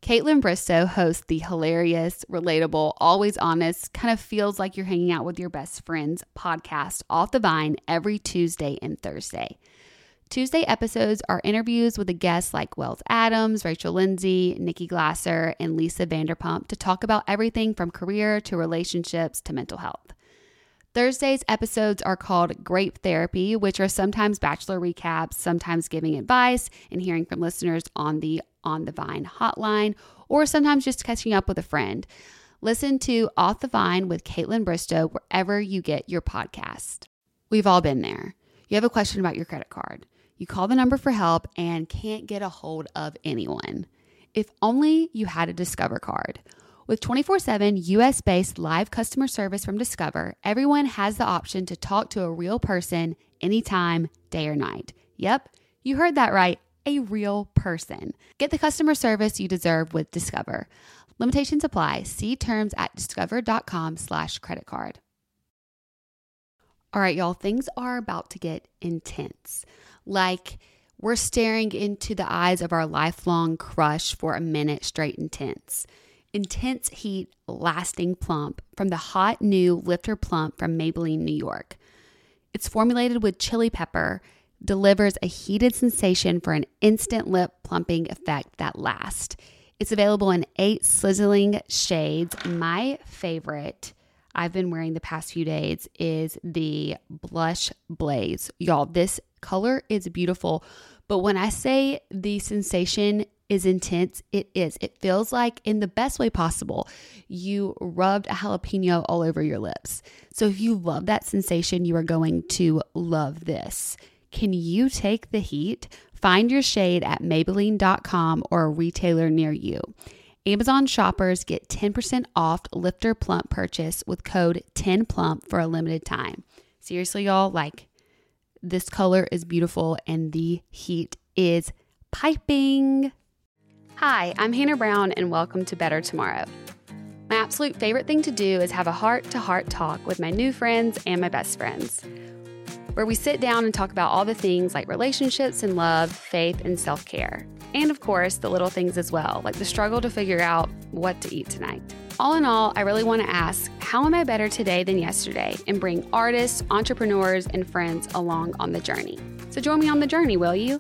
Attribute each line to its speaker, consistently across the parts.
Speaker 1: Caitlin Bristow hosts the hilarious, relatable, always honest, kind of feels like you're hanging out with your best friends podcast, Off the Vine, every Tuesday and Thursday. Tuesday episodes are interviews with the guests like Wells Adams, Rachel Lindsay, Nikki Glasser, and Lisa Vanderpump to talk about everything from career to relationships to mental health. Thursday's episodes are called Grape Therapy, which are sometimes bachelor recaps, sometimes giving advice and hearing from listeners on the Vine hotline, or sometimes just catching up with a friend. Listen to Off the Vine with Caitlin Bristow wherever you get your podcast. We've all been there. You have a question about your credit card. You call the number for help and can't get a hold of anyone. If only you had a Discover card. With 24/7 US-based live customer service from Discover, everyone has the option to talk to a real person anytime, day or night. Yep, you heard that right, a real person. Get the customer service you deserve with Discover. Limitations apply. See terms at discover.com/creditcard. All right, y'all, things are about to get intense. Like we're staring into the eyes of our lifelong crush for a minute straight intense. Intense heat, lasting plump from the hot new Lifter Plump from Maybelline, New York. It's formulated with chili pepper, delivers a heated sensation for an instant lip plumping effect that lasts. It's available in 8 sizzling shades. My favorite I've been wearing the past few days is the Blush Blaze. Y'all, this color is beautiful, but when I say the sensation is intense, it is. It feels like, in the best way possible, you rubbed a jalapeno all over your lips. So if you love that sensation, you are going to love this. Can you take the heat? Find your shade at Maybelline.com or a retailer near you. Amazon shoppers get 10% off Lifter Plump purchase with code 10PLUMP for a limited time. Seriously, y'all, like, this color is beautiful and the heat is piping. Hi, I'm Hannah Brown and welcome to Better Tomorrow. My absolute favorite thing to do is have a heart-to-heart talk with my new friends and my best friends, where we sit down and talk about all the things like relationships and love, faith, and self-care. And of course, the little things as well, like the struggle to figure out what to eat tonight. All in all, I really want to ask, how am I better today than yesterday? And bring artists, entrepreneurs, and friends along on the journey. So join me on the journey, will you?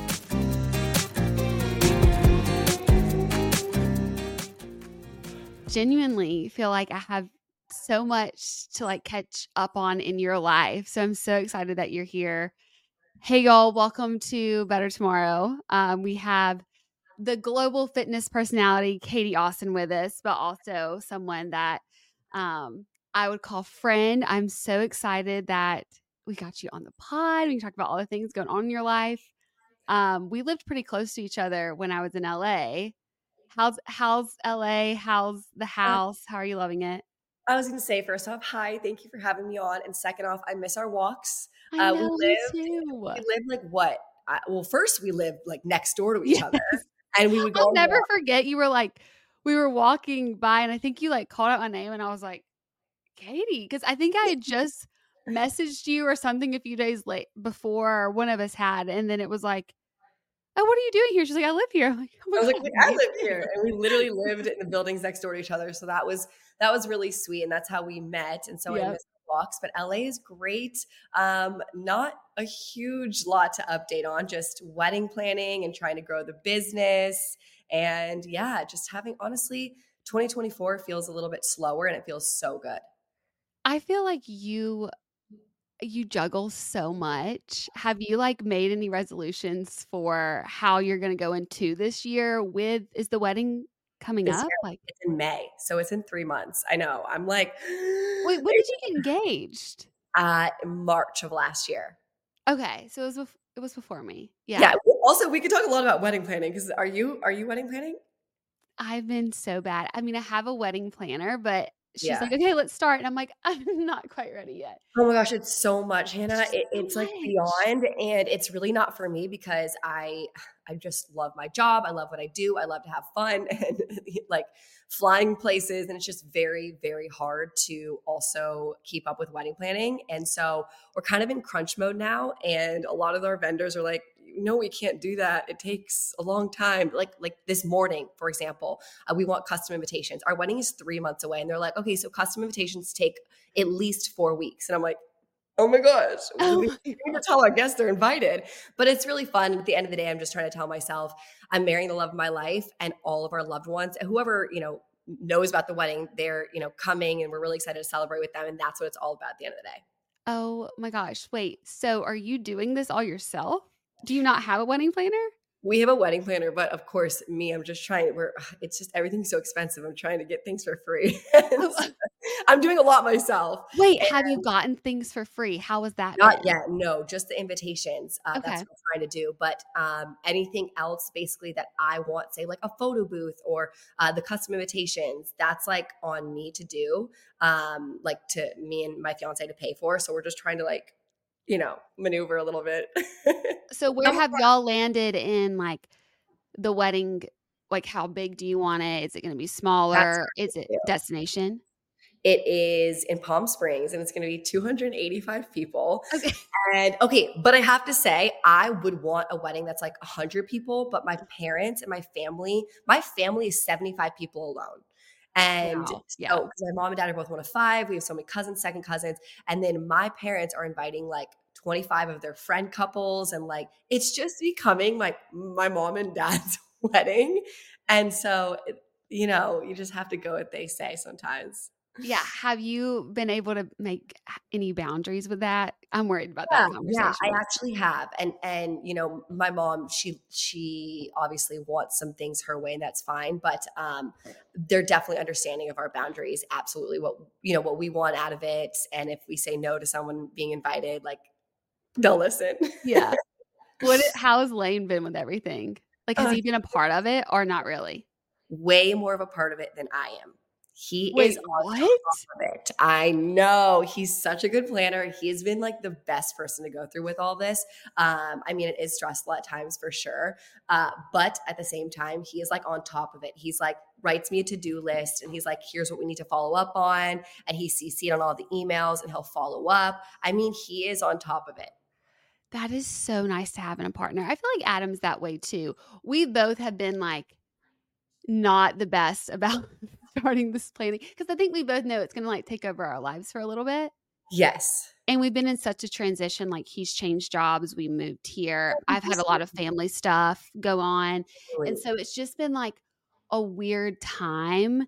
Speaker 1: Genuinely feel like I have so much to like catch up on in your life. So I'm so excited that you're here. Hey y'all, welcome to Better Tomorrow. We have the global fitness personality, Katie Austin, with us, but also someone that I would call friend. I'm so excited that we got you on the pod. We can talk about all the things going on in your life. We lived pretty close to each other when I was in LA. How's LA? How's the house? How are you loving it?
Speaker 2: I was going to say, first off, hi, thank you for having me on. And second off, I miss our walks.
Speaker 1: I know, me too.
Speaker 2: We lived like what? Well, first we lived like next door to each other, and we would go.
Speaker 1: I'll never forget. You were like, we were walking by, and I think you like called out my name, and I was like, Katie, because I think I had just messaged you or something a few days late before one of us had, and then it was like, oh, what are you doing here? She's like, I live here. I'm like, oh my
Speaker 2: I was
Speaker 1: God,
Speaker 2: like, I live here, and we literally lived in the buildings next door to each other. So that was really sweet, and that's how we met. And so I miss the walks, but LA is great. Not a huge lot to update on, just wedding planning and trying to grow the business, and yeah, just having, honestly, 2024 feels a little bit slower, and it feels so good.
Speaker 1: I feel like you juggle so much. Have you like made any resolutions for how you're going to go into this year is the wedding coming up? Like,
Speaker 2: it's in May, so it's in 3 months. I know. I'm like,
Speaker 1: wait, when did you get engaged?
Speaker 2: March of last year.
Speaker 1: Okay, so it was before me. Yeah.
Speaker 2: Yeah. Also, we could talk a lot about wedding planning, because are you wedding planning?
Speaker 1: I've been so bad. I mean, I have a wedding planner, but she's
Speaker 2: Yeah.
Speaker 1: like, okay, let's start. And I'm like, I'm not quite ready yet.
Speaker 2: Oh my gosh, it's so much, Hannah. It's
Speaker 1: So
Speaker 2: like
Speaker 1: much.
Speaker 2: beyond, and it's really not for me, because I just love my job. I love what I do. I love to have fun and like flying places, and it's just very, very hard to also keep up with wedding planning. And so we're kind of in crunch mode now, and a lot of our vendors are like, no, we can't do that. It takes a long time. Like this morning, for example, we want custom invitations. Our wedding is 3 months away. And they're like, okay, so custom invitations take at least 4 weeks. And I'm like, oh my gosh,
Speaker 1: Oh
Speaker 2: we
Speaker 1: my
Speaker 2: need to
Speaker 1: God.
Speaker 2: tell our guests they're invited. But it's really fun. At the end of the day, I'm just trying to tell myself I'm marrying the love of my life, and all of our loved ones and whoever, knows about the wedding, they're, coming, and we're really excited to celebrate with them. And that's what it's all about at the end of the day.
Speaker 1: Oh my gosh. Wait, so are you doing this all yourself? Do you not have a wedding planner?
Speaker 2: We have a wedding planner, but of course, I'm just trying. It's just everything's so expensive. I'm trying to get things for free.
Speaker 1: Oh,
Speaker 2: I'm doing a lot myself.
Speaker 1: wait, have you gotten things for free? How has that
Speaker 2: Not
Speaker 1: been?
Speaker 2: yet. No, just the invitations. That's
Speaker 1: Okay.
Speaker 2: what I'm trying to do. But anything else, basically, that I want, say like a photo booth or the custom invitations, that's like on me to do, like to me and my fiance to pay for. So we're just trying to maneuver a little bit.
Speaker 1: So where have y'all landed in like the wedding? Like how big do you want it? Is it going to be
Speaker 2: That's
Speaker 1: smaller? Is it
Speaker 2: yeah.
Speaker 1: destination?
Speaker 2: It is in Palm Springs, and it's going to be 285 people.
Speaker 1: Okay.
Speaker 2: And okay, but I have to say, I would want a wedding that's like 100 people, but my parents and my family is 75 people alone. And
Speaker 1: Wow. Yeah.
Speaker 2: so, because my mom and dad are both one of five, we have so many cousins, second cousins, and then my parents are inviting like 25 of their friend couples, and like it's just becoming like my mom and dad's wedding. And so, you just have to go what they say sometimes.
Speaker 1: Yeah. Have you been able to make any boundaries with that? I'm worried about that
Speaker 2: Yeah, I
Speaker 1: conversation.
Speaker 2: actually have. And my mom, she obviously wants some things her way, and that's fine, but they're definitely understanding of our boundaries, absolutely what we want out of it. And if we say no to someone being invited, like they'll listen.
Speaker 1: Yeah. How has Lane been with everything? Like, has he been a part of it or not really?
Speaker 2: Way more of a part of it than I am. He
Speaker 1: Wait,
Speaker 2: is on
Speaker 1: what?
Speaker 2: top of it. I know. He's such a good planner. He has been like the best person to go through with all this. I mean, it is stressful at times for sure. But at the same time, he is like on top of it. He's like writes me a to-do list, and he's like, here's what we need to follow up on. And he CC'd on all the emails, and he'll follow up. I mean, he is on top of it.
Speaker 1: That is so nice to have in a partner. I feel like Adam's that way too. We both have been like not the best about starting this planning because I think we both know it's going to like take over our lives for a little bit.
Speaker 2: Yes.
Speaker 1: And we've been in such a transition. Like he's changed jobs. We moved here. I've had a lot of family stuff go on. And so it's just been like a weird time.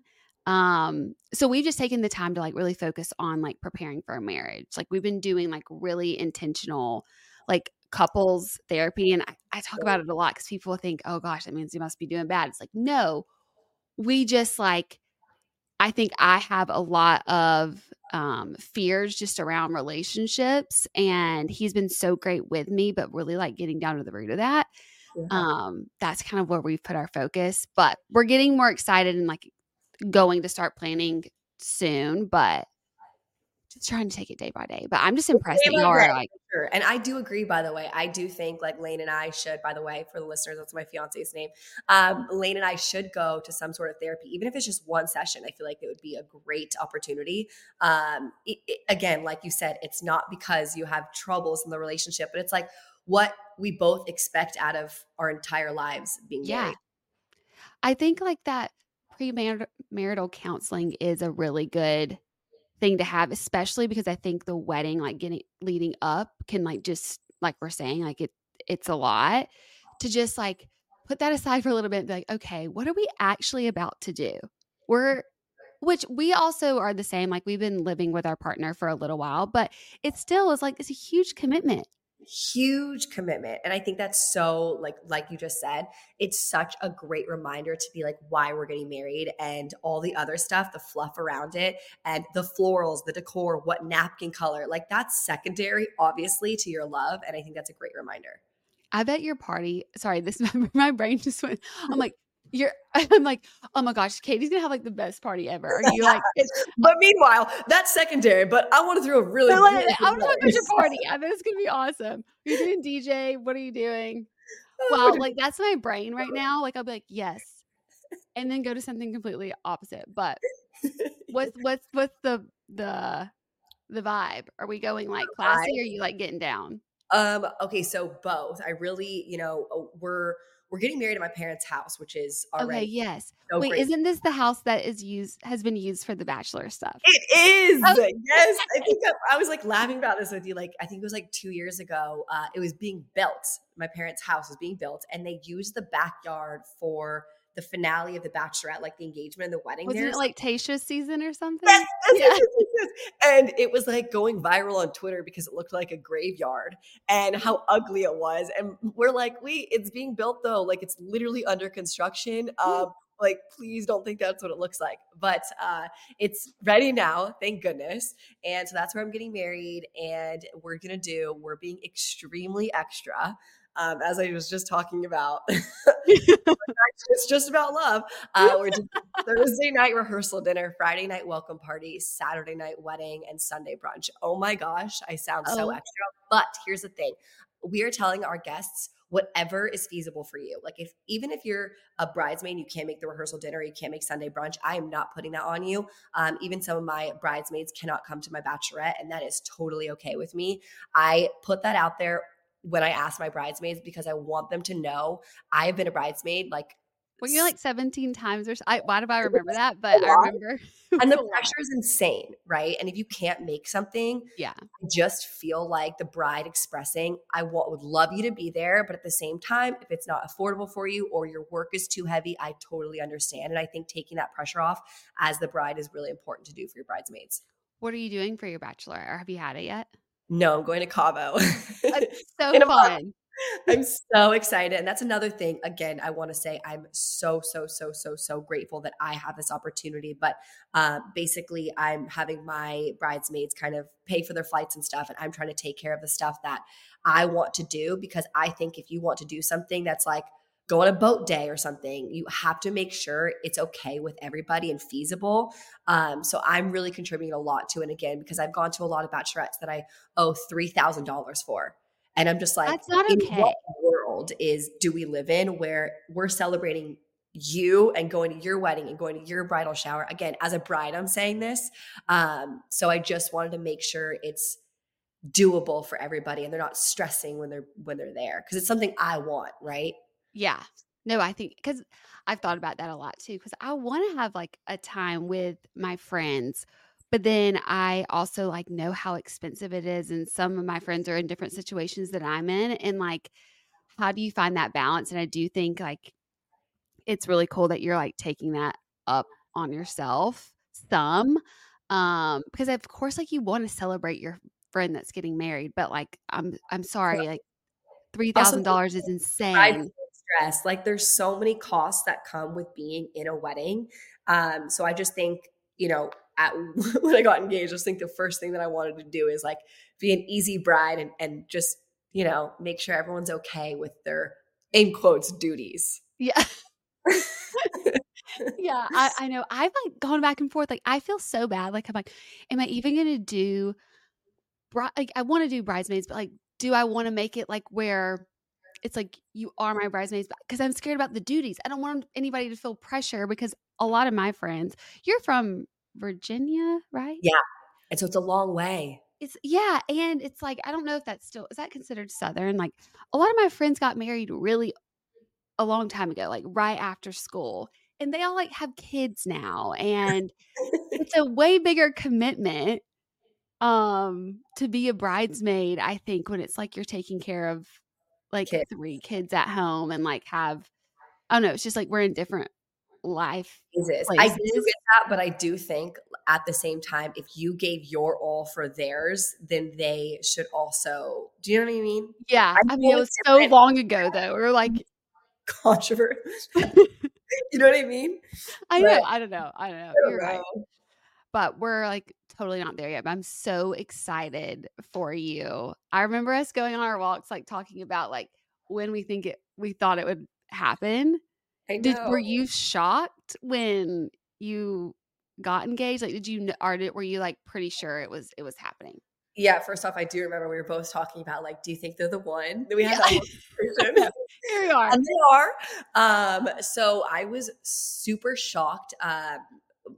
Speaker 1: So we've just taken the time to like really focus on like preparing for a marriage. Like we've been doing like really intentional like couples therapy. And I talk about it a lot because people think, oh gosh, that means you must be doing bad. It's like, no, we just like, I think I have a lot of fears just around relationships, and he's been so great with me, but really like getting down to the root of that.
Speaker 2: Yeah.
Speaker 1: That's kind of where we've put our focus, but we're getting more excited and like going to start planning soon, but just trying to take it day by day. But I'm just impressed that y'all are like,
Speaker 2: sure. And I do agree, by the way. I do think like Lane and I should, by the way, for the listeners, that's my fiance's name. Lane and I should go to some sort of therapy, even if it's just one session. I feel like it would be a great opportunity. Again, like you said, it's not because you have troubles in the relationship, but it's like what we both expect out of our entire lives being married.
Speaker 1: I think like that premarital counseling is a really good thing to have, especially because I think the wedding, like leading up can like, just like we're saying, like it's a lot to just like put that aside for a little bit and be like, okay, what are we actually about to do? Which we also are the same. Like we've been living with our partner for a little while, but it still is like, it's a huge commitment.
Speaker 2: Huge commitment. And I think that's so like you just said, it's such a great reminder to be like why we're getting married, and all the other stuff, the fluff around it and the florals, the decor, what napkin color, like that's secondary obviously to your love. And I think that's a great reminder.
Speaker 1: I bet your party, sorry, this, my brain just went, I'm like, oh my gosh, Katie's gonna have like the best party ever. Are you like,
Speaker 2: but meanwhile, that's secondary, but I want to throw a really,
Speaker 1: I want to talk about your party. I bet it's gonna be awesome. Are you doing DJ? What are you doing? Well, like that's my brain right now. Like I'll be like, yes. And then go to something completely opposite. But what's the vibe? Are we going like classy or are you like getting down?
Speaker 2: Okay, so both. I really, we're getting married at my parents' house, which is
Speaker 1: Okay,
Speaker 2: already
Speaker 1: yes.
Speaker 2: so
Speaker 1: Wait,
Speaker 2: great.
Speaker 1: isn't this the house that has been used for the bachelor stuff?
Speaker 2: It is.
Speaker 1: Oh,
Speaker 2: Yes. I think I was like laughing about this with you. Like, I think it was like 2 years ago. It was being built. My parents' house was being built, and they used the backyard for the finale of The Bachelorette, like the engagement and the wedding
Speaker 1: wasn't
Speaker 2: there.
Speaker 1: it like Tayshia's season or
Speaker 2: Yes,
Speaker 1: something?
Speaker 2: yes, yes,
Speaker 1: Yeah.
Speaker 2: yes, yes, yes. And it was like going viral on Twitter because it looked like a graveyard and how ugly it was. And we're like, wait, it's being built though. Like it's literally under construction. Like, please don't think that's what it looks like. But it's ready now, thank goodness. And so that's where I'm getting married. And we're being extremely extra. As I was just talking about. It's just about love. We're doing Thursday night rehearsal dinner, Friday night welcome party, Saturday night wedding, and Sunday brunch. Oh my gosh, I sound so
Speaker 1: Oh,
Speaker 2: extra. But here's the thing. We are telling our guests whatever is feasible for you. Like even if you're a bridesmaid, you can't make the rehearsal dinner, you can't make Sunday brunch. I am not putting that on you. Even some of my bridesmaids cannot come to my bachelorette, and that is totally okay with me. I put that out there when I ask my bridesmaids because I want them to know I have been a bridesmaid like
Speaker 1: were you like 17 times or so? Why do I remember that?
Speaker 2: a
Speaker 1: But I
Speaker 2: lot.
Speaker 1: remember it
Speaker 2: And
Speaker 1: was
Speaker 2: the
Speaker 1: a lot.
Speaker 2: pressure is insane, right? And if you can't make something,
Speaker 1: Yeah.
Speaker 2: I just feel like the bride expressing, would love you to be there. But at the same time, if it's not affordable for you or your work is too heavy, I totally understand. And I think taking that pressure off as the bride is really important to do for your bridesmaids.
Speaker 1: What are you doing for your bachelor, or have you had it yet?
Speaker 2: No, I'm going to Cabo
Speaker 1: It's so
Speaker 2: in a month.
Speaker 1: fun.
Speaker 2: I'm so excited. And that's another thing. Again, I want to say I'm so, so, so, so, so grateful that I have this opportunity. But basically, I'm having my bridesmaids kind of pay for their flights and stuff. And I'm trying to take care of the stuff that I want to do because I think if you want to do something that's like go on a boat day or something, you have to make sure it's okay with everybody and feasible. So I'm really contributing a lot to it again because I've gone to a lot of bachelorettes that I owe $3,000 for. And I'm just like,
Speaker 1: That's not
Speaker 2: in what
Speaker 1: okay.
Speaker 2: world do we live in where we're celebrating you and going to your wedding and going to your bridal shower? Again, as a bride, I'm saying this. So I just wanted to make sure it's doable for everybody and they're not stressing when they're there because it's something I want, right?
Speaker 1: Yeah. No, I think because I've thought about that a lot too. Because I want to have like a time with my friends, but then I also like know how expensive it is, and some of my friends are in different situations that I'm in, and like, how do you find that balance? And I do think like it's really cool that you're like taking that up on yourself some, because of course like you want to celebrate your friend that's getting married, but like I'm sorry, like
Speaker 2: Also,
Speaker 1: $3,000 is
Speaker 2: bridesmaid
Speaker 1: insane.
Speaker 2: stress. Like there's so many costs that come with being in a wedding. So I just think, at when I got engaged, I just think the first thing that I wanted to do is like be an easy bride and just, make sure everyone's okay with their in quotes duties.
Speaker 1: Yeah. Yeah, I know. I've, like, gone back and forth, like, I feel so bad, like, I'm like, "Am I even gonna do like, I wanna do bridesmaids, but, like, do I wanna make it, like, where it's like, you are my bridesmaids, because I'm scared about the duties. I don't want anybody to feel pressure because a lot of my friends you're from Virginia, right?
Speaker 2: Yeah. And so it's a long way.
Speaker 1: It's yeah, and it's like, I don't know if that's still is that considered Southern? Like, a lot of my friends got married really a long time ago, like, right after school, and they all, like, have kids now, and it's a way bigger commitment, to be a bridesmaid, I think, when it's like you're taking care of, like,
Speaker 2: Kid
Speaker 1: 3 kids at home and, like, have I don't know, it's just like we're in different life
Speaker 2: Jesus. I do
Speaker 1: places.
Speaker 2: get that, but I do think at the same time, if you gave your all for theirs, then they should also do you know what I mean?
Speaker 1: Yeah,
Speaker 2: I
Speaker 1: I mean,
Speaker 2: know
Speaker 1: it
Speaker 2: it's
Speaker 1: was so
Speaker 2: different
Speaker 1: long ago, though, we are like
Speaker 2: controversy. You know what I mean?
Speaker 1: I
Speaker 2: But
Speaker 1: know, I don't know,
Speaker 2: I don't
Speaker 1: you're right.
Speaker 2: know.
Speaker 1: But we're, like, totally not there yet, but I'm so excited for you. I remember us going on our walks, like, talking about, like, when we thought it would happen.
Speaker 2: I
Speaker 1: Were
Speaker 2: know.
Speaker 1: you shocked when you got engaged? Like, did you kn or were you, like, pretty sure it was happening?
Speaker 2: Yeah, first off, I do remember we were both talking about, like, do you think they're the one? We had
Speaker 1: Yeah.
Speaker 2: that whole
Speaker 1: I
Speaker 2: conversation.
Speaker 1: know. Here we are.
Speaker 2: And they are. So I was super shocked.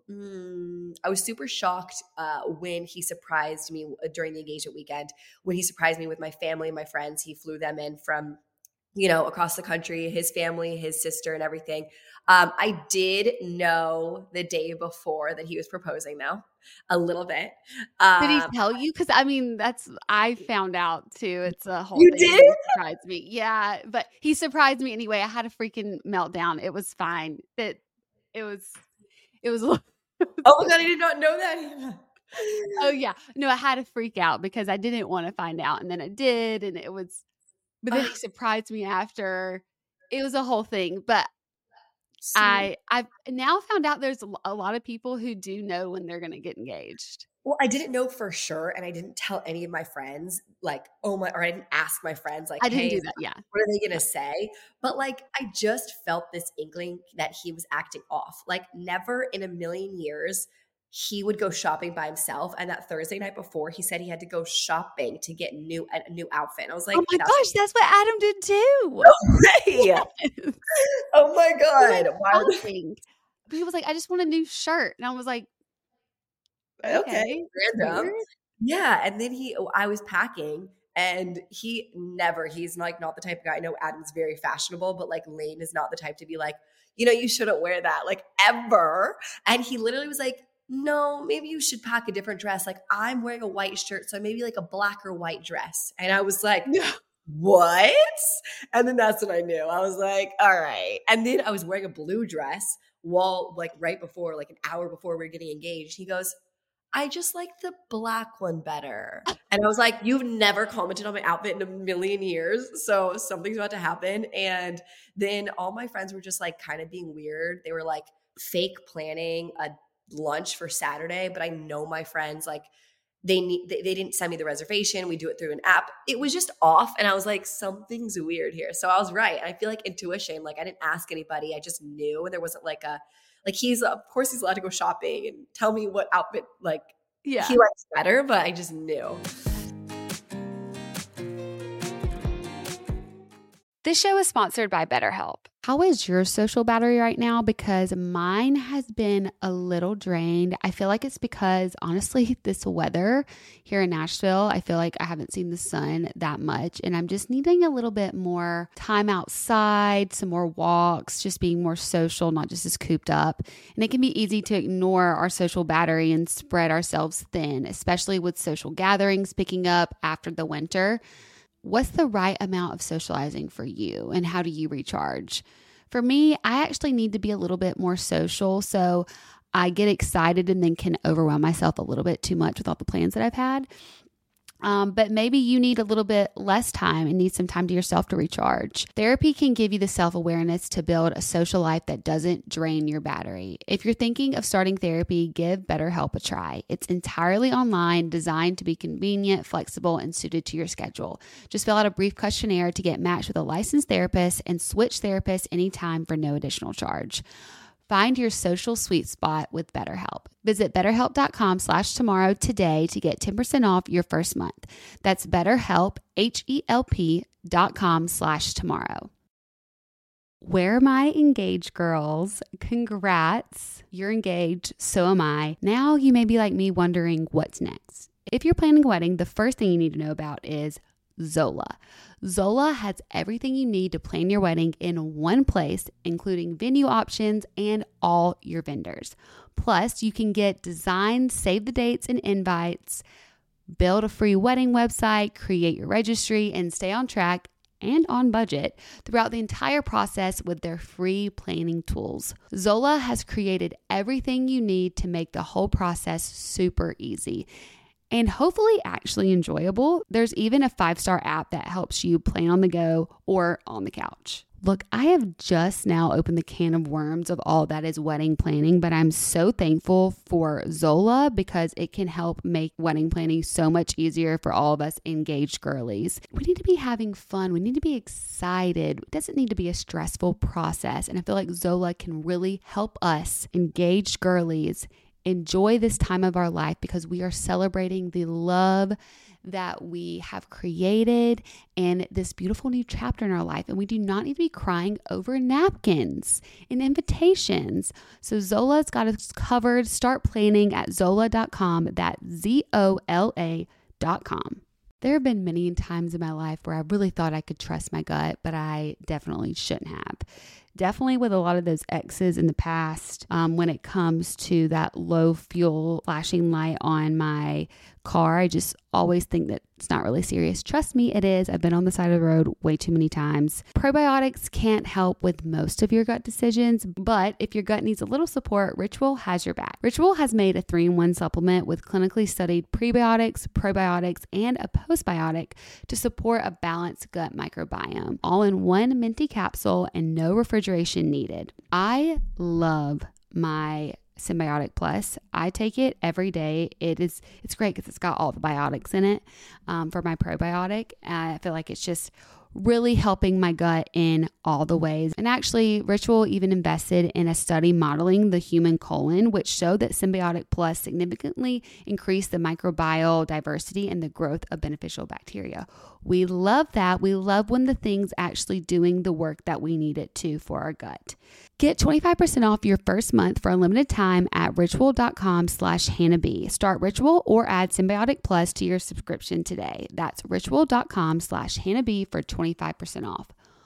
Speaker 2: I was super shocked when he surprised me during the engagement weekend, when he surprised me with my family and my friends. He flew them in from, across the country, his family, his sister and everything. I did know the day before that he was proposing, though, a little bit.
Speaker 1: Did he tell you? Because I found out too. It's a whole
Speaker 2: You
Speaker 1: thing.
Speaker 2: did?
Speaker 1: He surprised me. Yeah, but he surprised me anyway. I had a freaking meltdown. It was fine. It was.
Speaker 2: Oh my God, I did not know that.
Speaker 1: Oh yeah. No, I had to freak out because I didn't want to find out. And then I did. And but then he surprised me after. It was a whole thing. But I've now found out there's a lot of people who do know when they're going to get engaged.
Speaker 2: Well, I didn't know for sure, and I didn't tell any of my friends, like, or I didn't ask my friends, like,
Speaker 1: I didn't
Speaker 2: hey,
Speaker 1: do that. Yeah.
Speaker 2: what are they going to say? But like, I just felt this inkling that he was acting off. Like, never in a million years he would go shopping by himself. And that Thursday night before, he said he had to go shopping to get a new outfit. And I was like,
Speaker 1: oh my gosh, that's what Adam did too.
Speaker 2: No way. Yes. Oh my God.
Speaker 1: Wow. He was like, I just want a new shirt. And I was like, okay.
Speaker 2: Random. Yeah. And then I was packing and he's like not the type of guy. I know Adam's very fashionable, but like Lane is not the type to be like, you shouldn't wear that, like, ever. And he literally was like, no, maybe you should pack a different dress. Like, I'm wearing a white shirt, so maybe like a black or white dress. And I was like, what? And then that's when I knew. I was like, all right. And then I was wearing a blue dress right before, like an hour before we were getting engaged. He goes, I just like the black one better. And I was like, you've never commented on my outfit in a million years. So something's about to happen. And then all my friends were just like kind of being weird. They were like fake planning a lunch for Saturday, but I know my friends, like, they didn't send me the reservation. We do it through an app. It was just off. And I was like, something's weird here. So I was right. I feel like intuition, like I didn't ask anybody. I just knew. And there wasn't like of course he's allowed to go shopping and tell me what outfit he likes better, but I just knew.
Speaker 1: This show is sponsored by BetterHelp. How is your social battery right now? Because mine has been a little drained. I feel like it's because, honestly, this weather here in Nashville, I feel like I haven't seen the sun that much. And I'm just needing a little bit more time outside, some more walks, just being more social, not just as cooped up. And it can be easy to ignore our social battery and spread ourselves thin, especially with social gatherings picking up after the winter. What's the right amount of socializing for you and how do you recharge? For me, I actually need to be a little bit more social. So I get excited and then can overwhelm myself a little bit too much with all the plans that I've had. But maybe you need a little bit less time and need some time to yourself to recharge. Therapy can give you the self-awareness to build a social life that doesn't drain your battery. If you're thinking of starting therapy, give BetterHelp a try. It's entirely online, designed to be convenient, flexible, and suited to your schedule. Just fill out a brief questionnaire to get matched with a licensed therapist and switch therapists anytime for no additional charge. Find your social sweet spot with BetterHelp. Visit BetterHelp.com/tomorrow today to get 10% off your first month. That's BetterHelp, HELP.com/tomorrow. Where are my engaged girls? Congrats. You're engaged. So am I. Now you may be like me wondering what's next. If you're planning a wedding, the first thing you need to know about is Zola. Zola has everything you need to plan your wedding in one place, including venue options and all your vendors. Plus, you can get designs, save the dates and invites, build a free wedding website, create your registry, and stay on track and on budget throughout the entire process with their free planning tools. Zola has created everything you need to make the whole process super easy and hopefully actually enjoyable. There's even a 5-star app that helps you plan on the go or on the couch. Look, I have just now opened the can of worms of all that is wedding planning, but I'm so thankful for Zola because it can help make wedding planning so much easier for all of us engaged girlies. We need to be having fun. We need to be excited. It doesn't need to be a stressful process. And I feel like Zola can really help us engaged girlies enjoy this time of our life because we are celebrating the love that we have created and this beautiful new chapter in our life. And we do not need to be crying over napkins and invitations. So Zola's got us covered. Start planning at Zola.com. That's ZOLA.com. There have been many times in my life where I really thought I could trust my gut, but I definitely shouldn't have. Definitely with a lot of those exes in the past, when it comes to that low fuel flashing light on my car, I just always think that it's not really serious. Trust me, it is. I've been on the side of the road way too many times. Probiotics can't help with most of your gut decisions, but if your gut needs a little support, Ritual has your back. Ritual has made a 3-in-1 supplement with clinically studied prebiotics, probiotics, and a postbiotic to support a balanced gut microbiome, all in one minty capsule and no refrigeration needed. I love my Symbiotic Plus. I take it every day. It's great because it's got all the biotics in it for my probiotic. I feel like it's just really helping my gut in all the ways. And actually, Ritual even invested in a study modeling the human colon, which showed that Symbiotic Plus significantly increased the microbial diversity and the growth of beneficial bacteria. We love that. We love when the thing's actually doing the work that we need it to for our gut. Get 25% off your first month for a limited time at ritual.com/HannahB. Start Ritual or add Symbiotic Plus to your subscription today. That's ritual.com/HannahB for 25% off.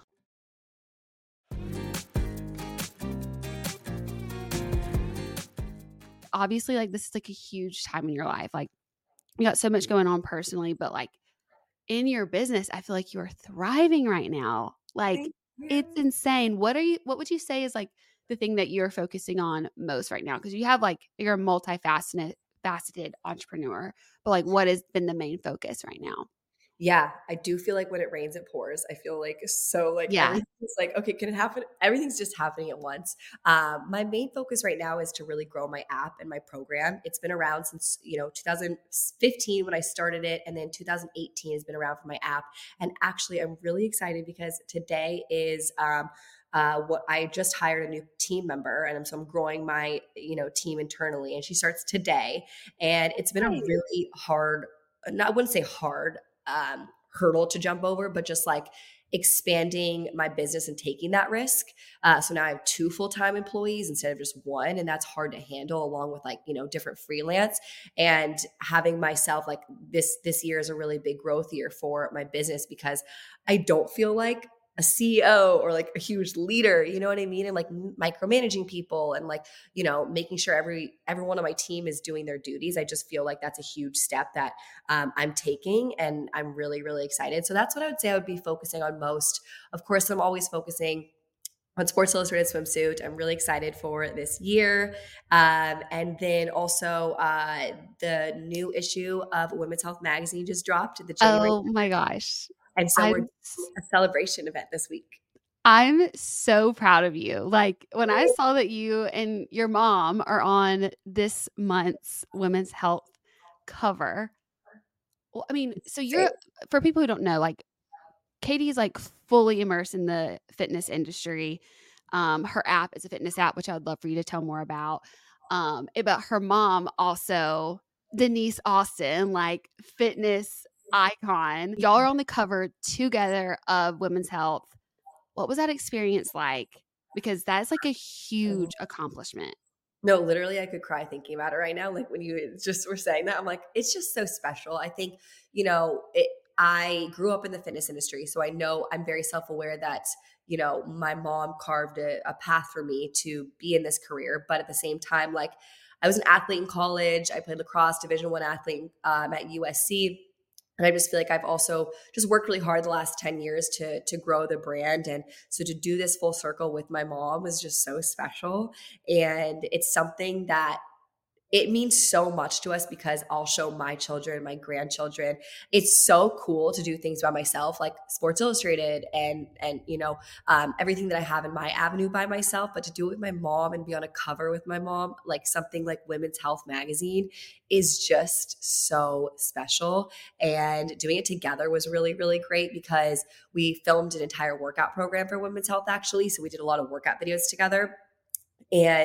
Speaker 1: Obviously, like, this is like a huge time in your life. Like, you got so much going on personally, but like in your business, I feel like you are thriving right now. Like, it's insane. What would you say is like the thing that you're focusing on most right now? Because you're a multifaceted entrepreneur, but like, what has been the main focus right now?
Speaker 2: Yeah, I do feel like when it rains, it pours. I feel like so like
Speaker 1: Yeah.
Speaker 2: everything's like, okay, can it happen? Everything's just happening at once. My main focus right now is to really grow my app and my program. It's been around since 2015 when I started it, and then 2018 has been around for my app. And actually, I'm really excited because today is what I just hired a new team member, and so I'm growing my team internally, and she starts today. And it's been a really hard, I wouldn't say hard hurdle to jump over, but just like expanding my business and taking that risk. So now I have 2 full-time employees instead of just 1. And that's hard to handle along with different freelance, and having myself like this year is a really big growth year for my business because I don't feel like a CEO or like a huge leader, you know what I mean? And like micromanaging people and making sure everyone on my team is doing their duties. I just feel like that's a huge step that I'm taking, and I'm really, really excited. So that's what I would say I would be focusing on most. Of course, I'm always focusing on Sports Illustrated swimsuit. I'm really excited for this year. And then also the new issue of Women's Health Magazine just dropped, the January.
Speaker 1: Oh my gosh.
Speaker 2: And so we're doing a celebration event this week.
Speaker 1: I'm so proud of you. Like, when I saw that you and your mom are on this month's Women's Health cover. Well, I mean, so for people who don't know, like, Katie's like fully immersed in the fitness industry. Her app is a fitness app, which I would love for you to tell more about. But her mom also, Denise Austin, like fitness icon. Y'all are on the cover together of Women's Health. What was that experience like? Because that's like a huge accomplishment.
Speaker 2: No, literally, I could cry thinking about it right now. Like when you just were saying that, I'm like, it's just so special. I think, I grew up in the fitness industry, so I know I'm very self-aware that, my mom carved a path for me to be in this career. But at the same time, like, I was an athlete in college. I played lacrosse, Division I athlete at USC. And I just feel like I've also just worked really hard the last 10 years to grow the brand. And so to do this full circle with my mom was just so special. And it's something that it means so much to us because I'll show my children, my grandchildren. It's so cool to do things by myself, like Sports Illustrated and everything that I have in my avenue by myself. But to do it with my mom and be on a cover with my mom, like something like Women's Health Magazine, is just so special. And doing it together was really, really great because we filmed an entire workout program for Women's Health, actually. So we did a lot of workout videos together. And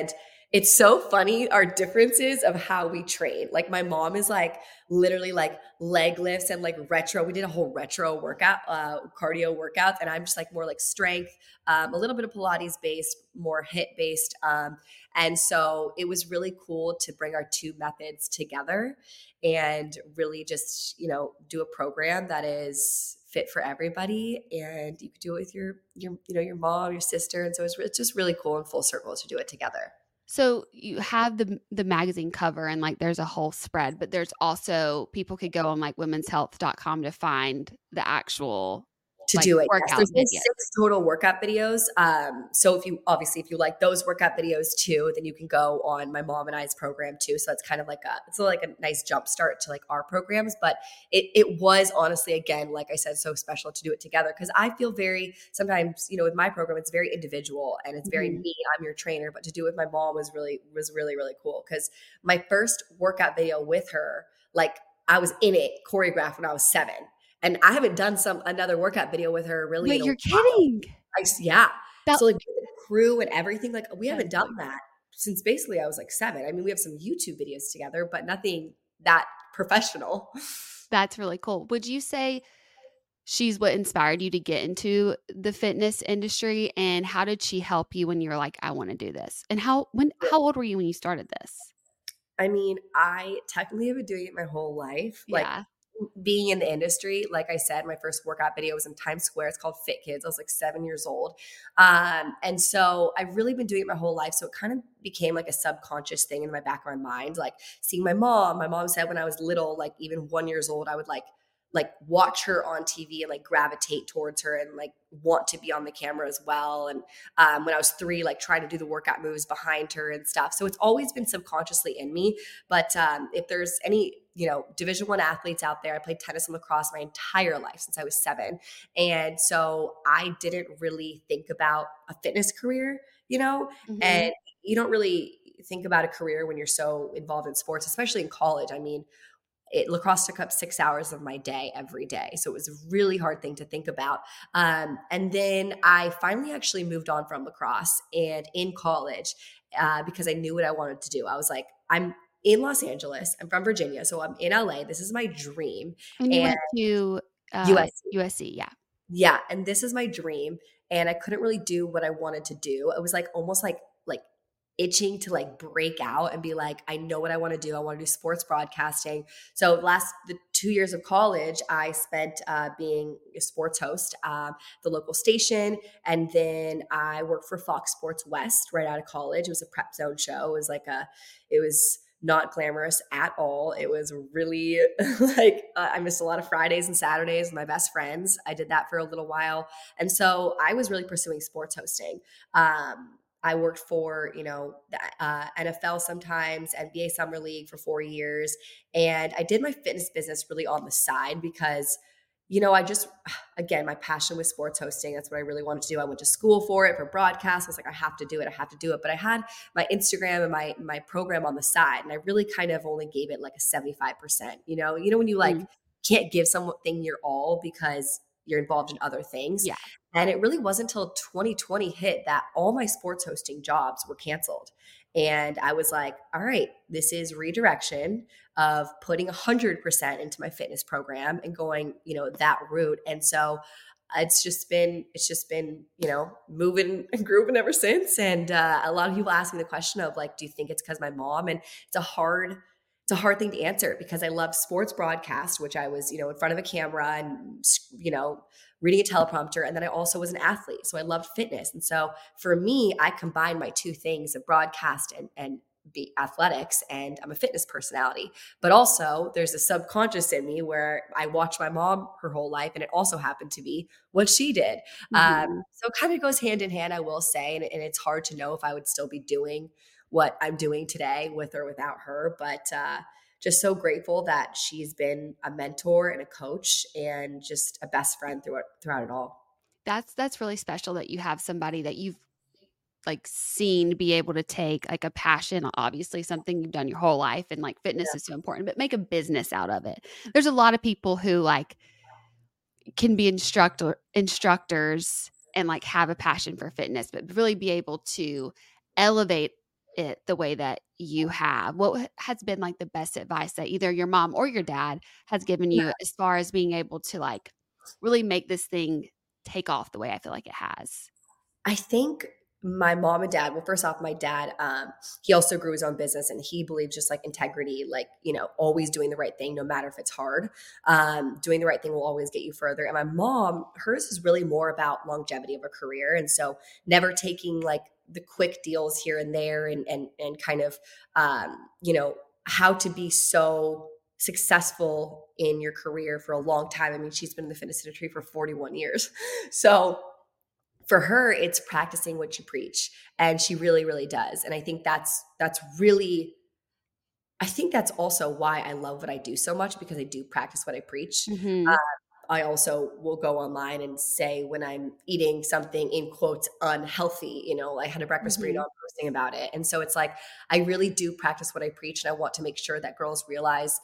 Speaker 2: It's so funny our differences of how we train. Like my mom is like literally like leg lifts and like retro. We did a whole retro workout, cardio workouts, and I'm just like more like strength, a little bit of Pilates based, more HIIT based. And so it was really cool to bring our two methods together and really just, do a program that is fit for everybody, and you could do it with your mom, your sister. And so it's just really cool and full circle to do it together.
Speaker 1: So you have the magazine cover and like there's a whole spread, but there's also people could go on like womenshealth.com to find the actual
Speaker 2: To
Speaker 1: like
Speaker 2: do it, yes.
Speaker 1: workout
Speaker 2: There's been
Speaker 1: videos.
Speaker 2: 6 total workout videos. So if you like those workout videos too, then you can go on my mom and I's program too. So it's kind of like a nice jump start to like our programs. But it was honestly, again, like I said, so special to do it together, because I feel very sometimes, with my program, it's very individual and it's very
Speaker 1: Mhm.
Speaker 2: me. I'm your trainer, but to do it with my mom was really, really cool, because my first workout video with her, like I was in it choreographed when I was 7. And I haven't done another workout video with her really
Speaker 1: Wait,
Speaker 2: in a
Speaker 1: you're
Speaker 2: while.
Speaker 1: kidding.
Speaker 2: Yeah.
Speaker 1: That
Speaker 2: So like with the crew and everything, like we haven't
Speaker 1: that's
Speaker 2: done
Speaker 1: really cool.
Speaker 2: that since basically I was like 7. I mean, we have some YouTube videos together, but nothing that professional.
Speaker 1: That's really cool. Would you say she's what inspired you to get into the fitness industry, and how did she help you when you're like, I want to do this? And how old were you when you started this?
Speaker 2: I mean, I technically have been doing it my whole life. Like
Speaker 1: Yeah.
Speaker 2: being in the industry, like I said, my first workout video was in Times Square. It's called Fit Kids. I was like 7 years old. And so I've really been doing it my whole life. So it kind of became like a subconscious thing in my back of my mind. Like seeing my mom said when I was little, like even 1 years old, I would like watch her on TV and like gravitate towards her and like want to be on the camera as well. And when I was 3, like trying to do the workout moves behind her and stuff. So it's always been subconsciously in me. But if there's any, Division 1 athletes out there, I played tennis and lacrosse my entire life since I was 7. And so I didn't really think about a fitness career,
Speaker 1: Mhm.
Speaker 2: and you don't really think about a career when you're so involved in sports, especially in college. I mean, lacrosse took up 6 hours of my day every day. So it was a really hard thing to think about. And then I finally actually moved on from lacrosse, and in college, because I knew what I wanted to do. I was like, I'm in Los Angeles. I'm from Virginia. So I'm in LA. This is my dream.
Speaker 1: And you
Speaker 2: And
Speaker 1: went to
Speaker 2: USC.
Speaker 1: USC, yeah.
Speaker 2: Yeah, and this is my dream, and I couldn't really do what I wanted to do. It was like almost like itching to like break out and be like, I know what I want to do. I want to do sports broadcasting. So the 2 years of college, I spent being a sports host, the local station, and then I worked for Fox Sports West right out of college. It was a prep zone show. It was not glamorous at all. It was really like I missed a lot of Fridays and Saturdays with my best friends. I did that for a little while. And so I was really pursuing sports hosting. I worked for, the NFL sometimes, NBA Summer League for 4 years. And I did my fitness business really on the side because, I just, again, my passion was sports hosting. That's what I really wanted to do. I went to school for it, for broadcast. I was like, I have to do it. I have to do it. But I had my Instagram and my program on the side. And I really kind of only gave it like a 75%, when you like
Speaker 1: Mm,
Speaker 2: can't give something your all because you're involved in other things.
Speaker 1: yeah.
Speaker 2: And it really wasn't until 2020 hit that all my sports hosting jobs were canceled. And I was like, all right, this is redirection of putting 100% into my fitness program and going, that route. And so it's just been, moving and grooving ever since. And a lot of people ask me the question of like, do you think it's because my mom? And it's a hard thing to answer because I love sports broadcast, which I was, in front of a camera and, reading a teleprompter. And then I also was an athlete. So I loved fitness. And so for me, I combined my two things of broadcast and be athletics, and I'm a fitness personality. But also there's a subconscious in me where I watched my mom her whole life, and it also happened to be what she did.
Speaker 1: Mhm.
Speaker 2: So it kind of goes hand in hand, I will say. And it's hard to know if I would still be doing what I'm doing today with or without her. But just so grateful that she's been a mentor and a coach and just a best friend throughout it all.
Speaker 1: That's really special that you have somebody that you've like seen be able to take like a passion, obviously something you've done your whole life, and like fitness is so important, but make a business out of it. There's a lot of people who like can be instructors and like have a passion for fitness, but really be able to elevate it the way that you have? What has been like the best advice that either your mom or your dad has given you as far as being able to like really make this thing take off the way I feel like it has?
Speaker 2: I think my mom and dad, well, first off, my dad, he also grew his own business and he believes just like integrity, like, always doing the right thing, no matter if it's hard. Doing the right thing will always get you further. And my mom, hers is really more about longevity of a career. And so never taking like the quick deals here and there and kind of, how to be so successful in your career for a long time. I mean, she's been in the fitness industry for 41 years. So for her, it's practicing what you preach. And she really, really does. And I think that's really, I think that's also why I love what I do so much, because I do practice what I preach.
Speaker 1: Mm-hmm.
Speaker 2: I also will go online and say when I'm eating something in quotes unhealthy, I had a breakfast burrito, I'm posting about it. And so it's like, I really do practice what I preach. And I want to make sure that girls realize,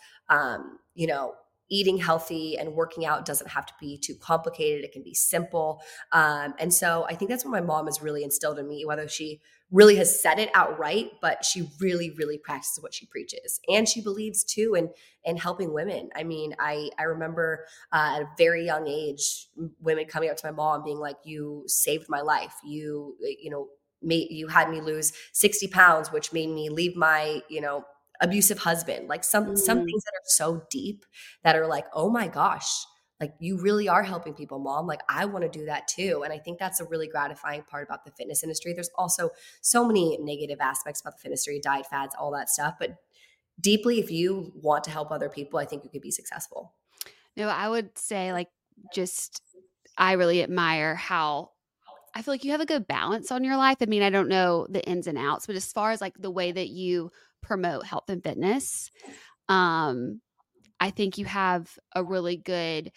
Speaker 2: eating healthy and working out doesn't have to be too complicated. It can be simple. And so I think that's what my mom has really instilled in me, whether she really has said it outright, but she really, really practices what she preaches. And she believes too in helping women. I mean, I remember at a very young age, women coming up to my mom being like, you saved my life. You had me lose 60 pounds, which made me leave my, abusive husband, like some things that are so deep that are like, oh my gosh, like you really are helping people, mom. Like I want to do that too. And I think that's a really gratifying part about the fitness industry. There's also so many negative aspects about the fitness industry, diet fads, all that stuff. But deeply, if you want to help other people, I think you could be successful.
Speaker 1: No, I would say I really admire how I feel like you have a good balance on your life. I mean, I don't know the ins and outs, but as far as like the way that you promote health and fitness, I think you have a really good,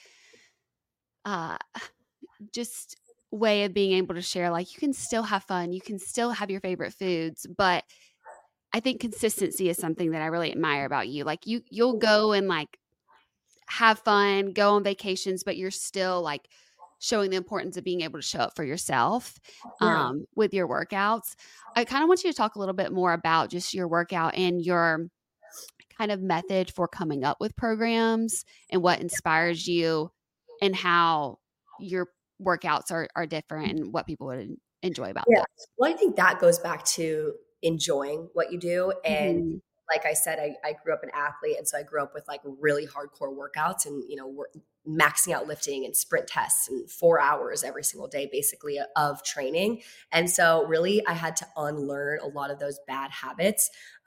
Speaker 1: just way of being able to share. Like you can still have fun, you can still have your favorite foods, but I think consistency is something that I really admire about you. Like you'll go and like have fun, go on vacations, but you're still like showing the importance of being able to show up for yourself
Speaker 2: Yeah.
Speaker 1: with your workouts. I kind of want you to talk a little bit more about just your workout and your kind of method for coming up with programs and what inspires you and how your workouts are different and what people would enjoy about
Speaker 2: Yeah.
Speaker 1: them.
Speaker 2: Well, I think that goes back to enjoying what you do. And
Speaker 1: Mm-hmm.
Speaker 2: like I said, I grew up an athlete. And so I grew up with like really hardcore workouts and, maxing out lifting and sprint tests and 4 hours every single day, basically of training. And so really I had to unlearn a lot of those bad habits.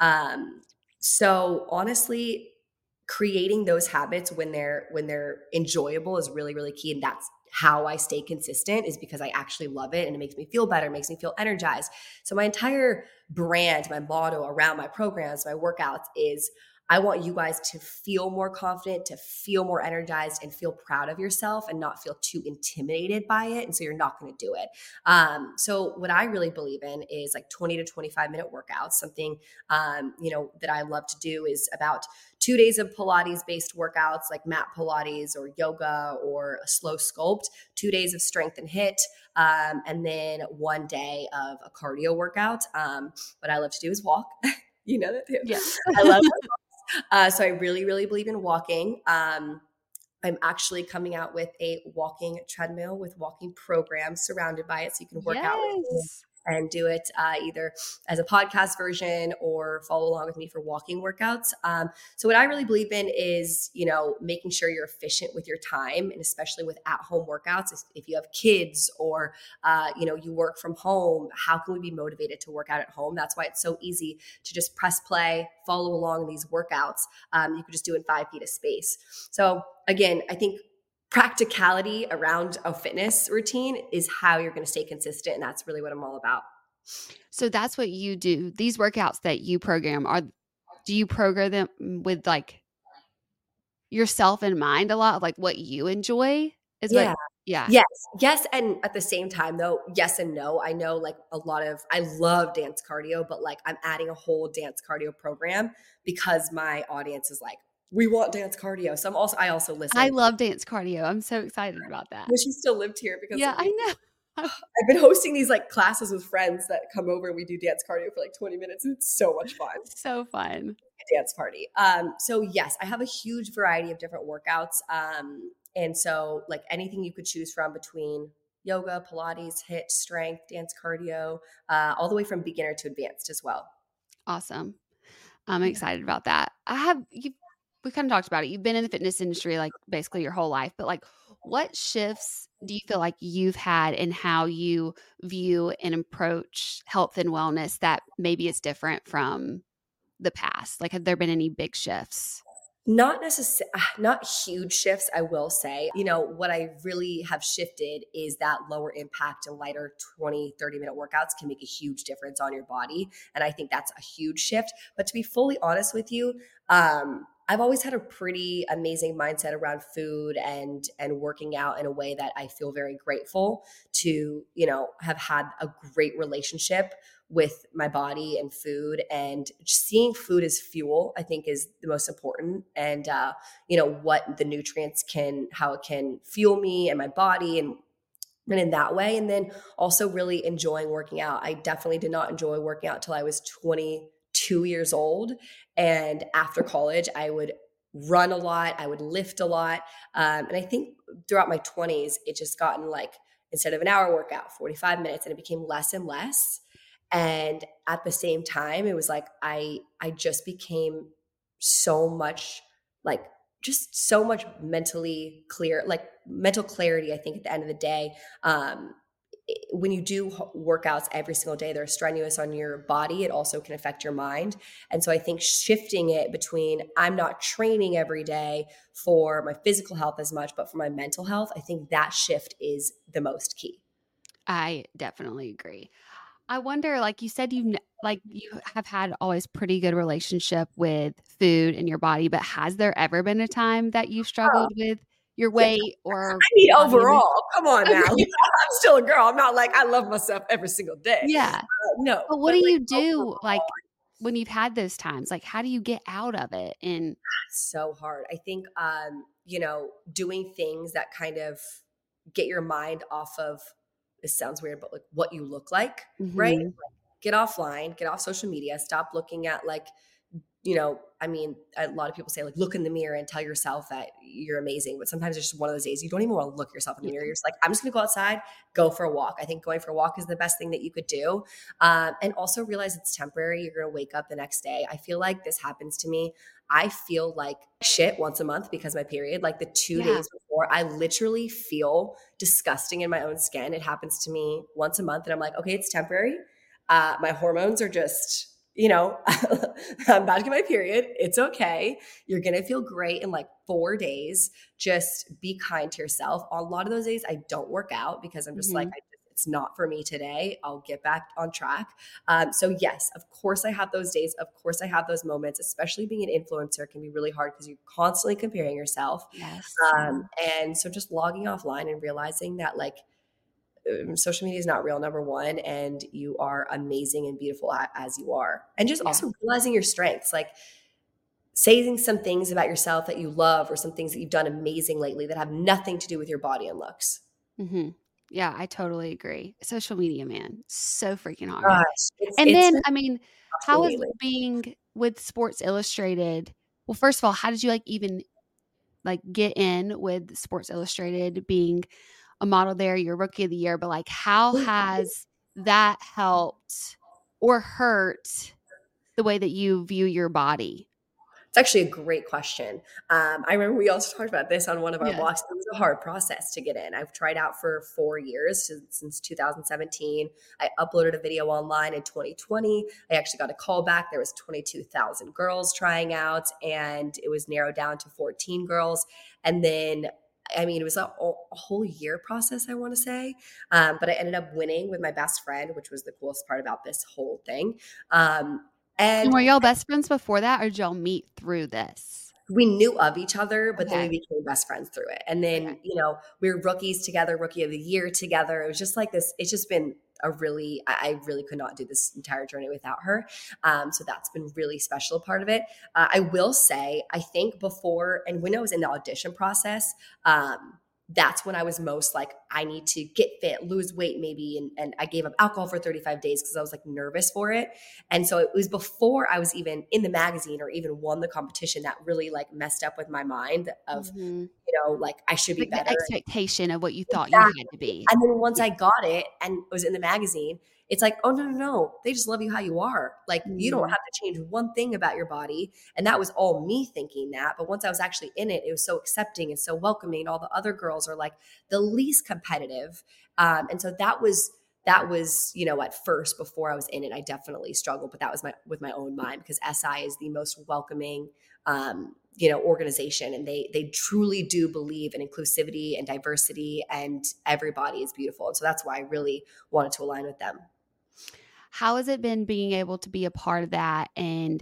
Speaker 2: So honestly, creating those habits when they're enjoyable is really, really key. And that's how I stay consistent, is because I actually love it and it makes me feel better, makes me feel energized. So my entire brand, my motto around my programs, my workouts is I want you guys to feel more confident, to feel more energized and feel proud of yourself and not feel too intimidated by it. And so you're not going to do it. So what I really believe in is like 20 to 25-minute workouts. Something, that I love to do is about 2 days of Pilates based workouts like mat Pilates or yoga or a slow sculpt, 2 days of strength and HIIT, and then 1 day of a cardio workout. What I love to do is walk. You know that too.
Speaker 1: Yeah.
Speaker 2: I love so I really, really believe in walking. I'm actually coming out with a walking treadmill with walking programs surrounded by it. So you can work out with me
Speaker 1: Yes.
Speaker 2: and do it either as a podcast version or follow along with me for walking workouts. So what I really believe in is, making sure you're efficient with your time, and especially with at-home workouts. If you have kids or, you work from home, how can we be motivated to work out at home? That's why it's so easy to just press play, follow along in these workouts. You could just do it in 5 feet of space. So again, I think practicality around a fitness routine is how you're going to stay consistent. And that's really what I'm all about.
Speaker 1: So that's what you do. These workouts that you program do you program them with like yourself in mind a lot of like what you enjoy is
Speaker 2: Yeah.
Speaker 1: what, yeah.
Speaker 2: Yes. And at the same time though, yes and no. I know like I love dance cardio, but like I'm adding a whole dance cardio program because my audience is like, we want dance cardio. So I also listen.
Speaker 1: I love dance cardio. I'm so excited about that.
Speaker 2: Wish you still lived here because
Speaker 1: Yeah,
Speaker 2: of
Speaker 1: I
Speaker 2: you.
Speaker 1: know.
Speaker 2: I've been hosting these like classes with friends that come over and we do dance cardio for like 20 minutes. And it's so much fun.
Speaker 1: So fun.
Speaker 2: Dance party. So yes, I have a huge variety of different workouts. And so like anything you could choose from between yoga, Pilates, HIIT, strength, dance cardio, all the way from beginner to advanced as well.
Speaker 1: Awesome. I'm excited about that. We kind of talked about it. You've been in the fitness industry like basically your whole life, but like what shifts do you feel like you've had in how you view and approach health and wellness that maybe is different from the past? Like, have there been any big shifts?
Speaker 2: Not necessarily, not huge shifts, I will say. You know, what I really have shifted is that lower impact and lighter 20, 30-minute workouts can make a huge difference on your body. And I think that's a huge shift. But to be fully honest with you, I've always had a pretty amazing mindset around food and working out in a way that I feel very grateful to, you know, have had a great relationship with my body and food, and seeing food as fuel, I think is the most important. And, you know, what the nutrients how it can fuel me and my body and in that way. And then also really enjoying working out. I definitely did not enjoy working out till I was 22 years old. And after college, I would run a lot. I would lift a lot. And I think throughout my 20s, it just gotten like, instead of an hour workout, 45 minutes, and it became less and less. And at the same time, it was like I just became so much like just so much mentally clear, like mental clarity. I think at the end of the day, when you do workouts every single day, they're strenuous on your body. It also can affect your mind. And so I think shifting it between I'm not training every day for my physical health as much, but for my mental health, I think that shift is the most key.
Speaker 1: I definitely agree. I wonder, like you said, you have had always pretty good relationship with food and your body, but has there ever been a time that you struggled with your weight or
Speaker 2: I mean,
Speaker 1: body image?
Speaker 2: overall, come on now. I'm still a girl. I'm not like I love myself every single day.
Speaker 1: Yeah.
Speaker 2: No.
Speaker 1: But what do
Speaker 2: like,
Speaker 1: you do
Speaker 2: overall,
Speaker 1: like when you've had those times? Like, how do you get out of it? And
Speaker 2: it's so hard. I think, you know, doing things that kind of get your mind off of, this sounds weird, but like what you look like, right?
Speaker 1: Mhm.
Speaker 2: Get offline, get off social media, stop looking at like, you know, I mean, a lot of people say like, look in the mirror and tell yourself that you're amazing. But sometimes it's just one of those days you don't even want to look yourself in the mirror. You're just like, I'm just going to go outside, go for a walk. I think going for a walk is the best thing that you could do. And also realize it's temporary. You're going to wake up the next day. I feel like this happens to me. I feel like shit once a month because my period, like the 2 days before, I literally feel disgusting in my own skin. It happens to me once a month. And I'm like, okay, it's temporary. My hormones are just, you know, I'm about to get my period. It's okay. You're going to feel great in like 4 days. Just be kind to yourself. On a lot of those days, I don't work out because I'm just like, it's not for me today. I'll get back on track. So yes, of course I have those days. Of course I have those moments, especially being an influencer can be really hard because you're constantly comparing yourself.
Speaker 1: Yes.
Speaker 2: And so just logging offline and realizing that like, social media is not real, number one, and you are amazing and beautiful as you are. And just also realizing your strengths, like saying some things about yourself that you love or some things that you've done amazing lately that have nothing to do with your body and looks.
Speaker 1: Mm-hmm. Yeah, I totally agree. Social media, man, so freaking hard.
Speaker 2: Gosh,
Speaker 1: And then, I mean, how is
Speaker 2: absolutely.
Speaker 1: being with Sports Illustrated? Well, first of all, how did you like even like get in with Sports Illustrated, being a model there, you're rookie of the year, but like how has that helped or hurt the way that you view your body?
Speaker 2: It's actually a great question. I remember we also talked about this on one of our
Speaker 1: Yes.
Speaker 2: blocks. It was a hard process to get in. I've tried out for 4 years since 2017. I uploaded a video online in 2020. I actually got a call back. There was 22,000 girls trying out, and it was narrowed down to 14 girls. And then I mean, it was a whole year process, I want to say. But I ended up winning with my best friend, which was the coolest part about this whole thing.
Speaker 1: And
Speaker 2: And
Speaker 1: were y'all best friends before that, or did y'all meet through this?
Speaker 2: we knew of each other, but then we
Speaker 1: Okay.
Speaker 2: became best friends through it. And then,
Speaker 1: Okay.
Speaker 2: you know, we were rookies together, rookie of the year together. It was just like this. It's just been I really could not do this entire journey without her. So that's been really special part of it. I will say, I think before, and when I was in the audition process, that's when I was most like, I need to get fit, lose weight maybe. And I gave up alcohol for 35 days because I was like nervous for it. And so it was before I was even in the magazine or even won the competition that really like messed up with my mind of, like I should be
Speaker 1: Like the
Speaker 2: better.
Speaker 1: expectation of what you thought you
Speaker 2: Exactly.
Speaker 1: had to be.
Speaker 2: And then once
Speaker 1: Yeah.
Speaker 2: I got it and it was in the magazine, it's like, oh, no. They just love you how you are. Like you don't have to change one thing about your body. And that was all me thinking that. But once I was actually in it, it was so accepting and so welcoming. And all the other girls are like the least competitive. And so that was, at first, before I was in it, I definitely struggled, but that was with my own mind, because SI is the most welcoming, organization. And they truly do believe in inclusivity and diversity, and everybody is beautiful. And so that's why I really wanted to align with them.
Speaker 1: How has it been being able to be a part of that and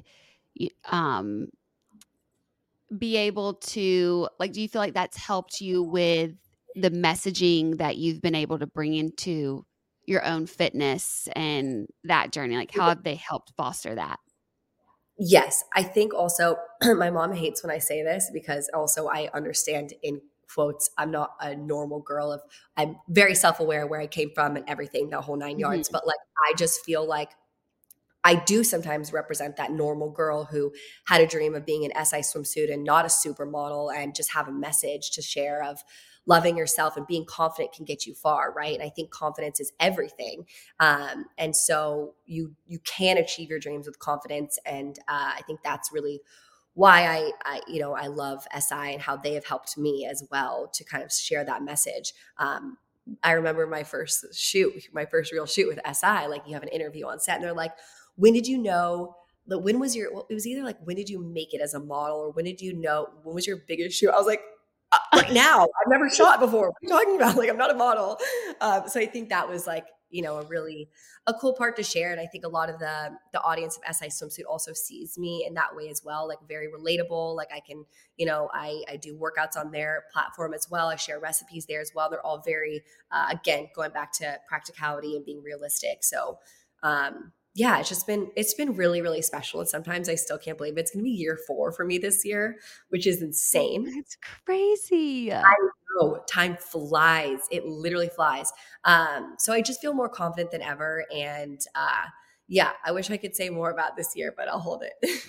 Speaker 1: be able to, like, do you feel like that's helped you with the messaging that you've been able to bring into your own fitness and that journey? Like, how have they helped foster that?
Speaker 2: Yes. I think also my mom hates when I say this, because also I understand, in quotes, I'm not a normal girl. I'm very self-aware where I came from and everything, the whole 9 yards. But like, I just feel like I do sometimes represent that normal girl who had a dream of being an SI swimsuit and not a supermodel, and just have a message to share of loving yourself and being confident can get you far, right? And I think confidence is everything. And so you can achieve your dreams with confidence. And I think that's really why I love SI and how they have helped me as well to kind of share that message. I remember my first real shoot with SI, like you have an interview on set and they're like, when did you know that, when was your, well, it was either like, when did you make it as a model, or when was your biggest shoot? I was like, right now, I've never shot before. What are you talking about? Like, I'm not a model. So I think that was like, a cool part to share. And I think a lot of the audience of SI Swimsuit also sees me in that way as well, like very relatable. Like I can, I do workouts on their platform as well. I share recipes there as well. They're all very, again, going back to practicality and being realistic. So, yeah, it's been really, really special. And sometimes I still can't believe it's going to be year 4 for me this year, which is insane.
Speaker 1: It's crazy.
Speaker 2: I know, time flies. It literally flies. So I just feel more confident than ever. And yeah, I wish I could say more about this year, but I'll hold it.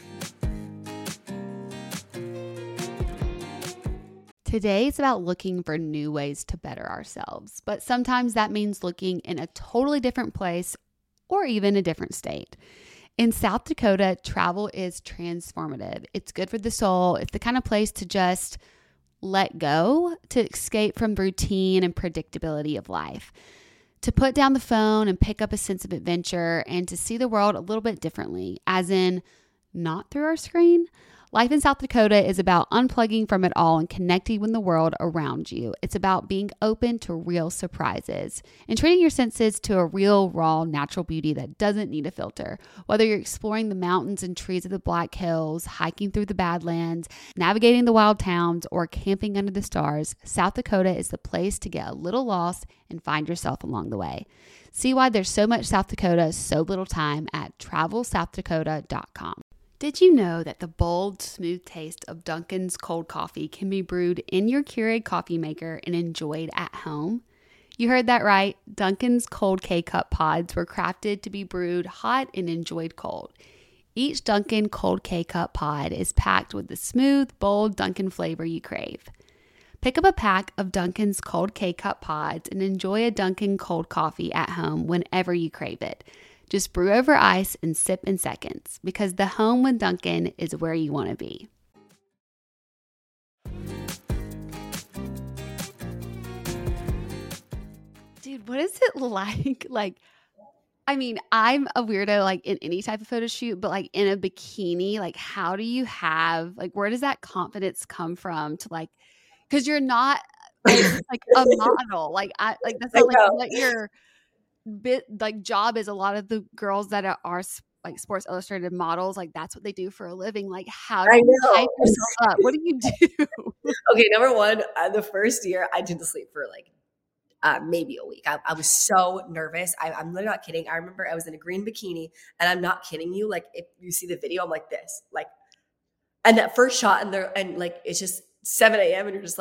Speaker 1: Today is about looking for new ways to better ourselves, but sometimes that means looking in a totally different place or even a different state. In South Dakota, travel is transformative. It's good for the soul. It's the kind of place to just let go, to escape from routine and predictability of life, to put down the phone and pick up a sense of adventure, and to see the world a little bit differently, as in not through our screen. Life in South Dakota is about unplugging from it all and connecting with the world around you. It's about being open to real surprises and treating your senses to a real, raw, natural beauty that doesn't need a filter. Whether you're exploring the mountains and trees of the Black Hills, hiking through the Badlands, navigating the wild towns, or camping under the stars, South Dakota is the place to get a little lost and find yourself along the way. See why there's so much South Dakota, so little time at travelsouthdakota.com. Did you know that the bold, smooth taste of Dunkin's cold coffee can be brewed in your Keurig coffee maker and enjoyed at home? You heard that right. Dunkin's cold K-Cup pods were crafted to be brewed hot and enjoyed cold. Each Dunkin' cold K-Cup pod is packed with the smooth, bold Dunkin' flavor you crave. Pick up a pack of Dunkin's cold K-Cup pods and enjoy a Dunkin' cold coffee at home whenever you crave it. Just brew over ice and sip in seconds, because the home with Dunkin' is where you want to be. Dude, what is it like? Like, I mean, I'm a weirdo, like in any type of photo shoot, but like in a bikini, like how do you have, like, where does that confidence come from to like, because you're not like a model. Like that's not like what your job is. A lot of the girls that are like Sports Illustrated models, like that's what they do for a living. Like, how do you hype yourself up? What do you do?
Speaker 2: Okay, number one, the first year I didn't sleep for like maybe a week. I was so nervous. I'm literally not kidding. I remember I was in a green bikini, and I'm not kidding you. Like, if you see the video, I'm like this, like, and that first shot, and like it's just 7 a.m. and you're just like,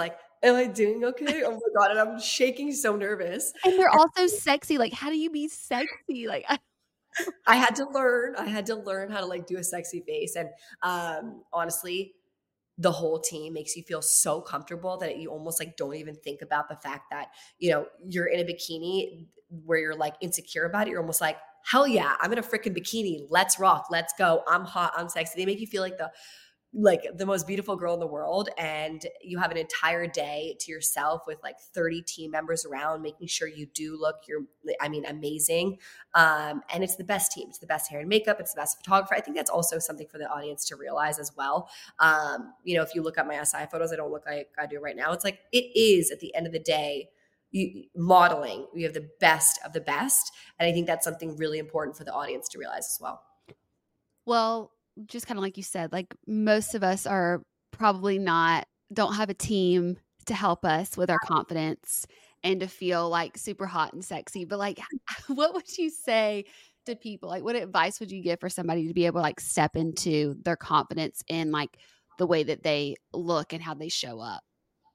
Speaker 2: Am I doing okay? Oh my God. And I'm shaking so nervous.
Speaker 1: And they're also sexy. Like, how do you be sexy? Like,
Speaker 2: I had to learn. I had to learn how to like do a sexy face. And honestly, the whole team makes you feel so comfortable that you almost like don't even think about the fact that, you're in a bikini where you're like insecure about it. You're almost like, hell yeah, I'm in a freaking bikini. Let's rock. Let's go. I'm hot. I'm sexy. They make you feel like the most beautiful girl in the world, and you have an entire day to yourself with like 30 team members around making sure you do look amazing. And it's the best team. It's the best hair and makeup. It's the best photographer. I think that's also something for the audience to realize as well. If you look at my SI photos, I don't look like I do right now. It's like, it is at the end of the day, modeling, we have the best of the best. And I think that's something really important for the audience to realize as well.
Speaker 1: well, just kind of like you said, like most of us are probably don't have a team to help us with our confidence and to feel like super hot and sexy. But like, what would you say to people? Like, what advice would you give for somebody to be able to like step into their confidence in like the way that they look and how they show up?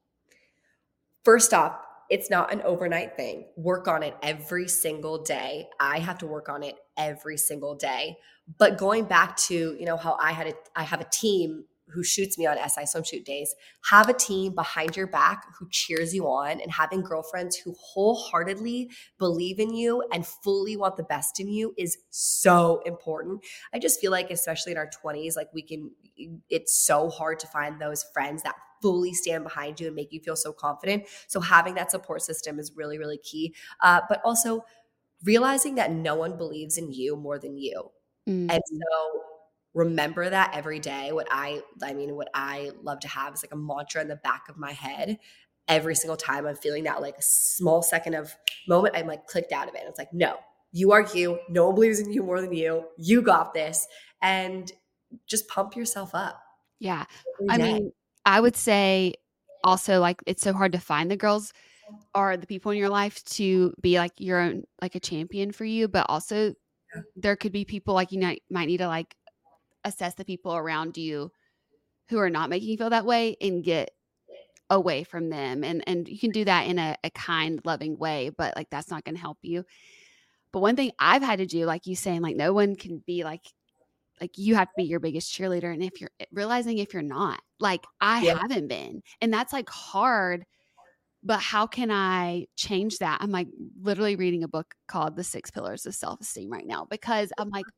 Speaker 2: First off, it's not an overnight thing. Work on it every single day. I have to work on it every single day. But going back to, how I have a team who shoots me on SI swimsuit days. Have a team behind your back who cheers you on, and having girlfriends who wholeheartedly believe in you and fully want the best in you is so important. I just feel like, especially in our 20s, like it's so hard to find those friends that fully stand behind you and make you feel so confident. So having that support system is really, really key. But also realizing that no one believes in you more than you.
Speaker 1: Mm-hmm.
Speaker 2: And so remember that every day. What I love to have is like a mantra in the back of my head. Every single time I'm feeling that like a small second of moment, I'm like clicked out of it. And it's like, no, you are you. No one believes in you more than you. You got this. And just pump yourself up.
Speaker 1: Yeah. I mean, I would say also like it's so hard to find the girls or the people in your life to be like your own, like a champion for you. But also there could be people like you might need to like assess the people around you who are not making you feel that way and get away from them. And you can do that in a kind, loving way, but like that's not going to help you. But one thing I've had to do, like you saying, like no one can be like you have to be your biggest cheerleader. And if you're realizing if you're not, like I haven't been, and that's like hard, but how can I change that? I'm like literally reading a book called The 6 Pillars of Self-Esteem right now, because I'm like,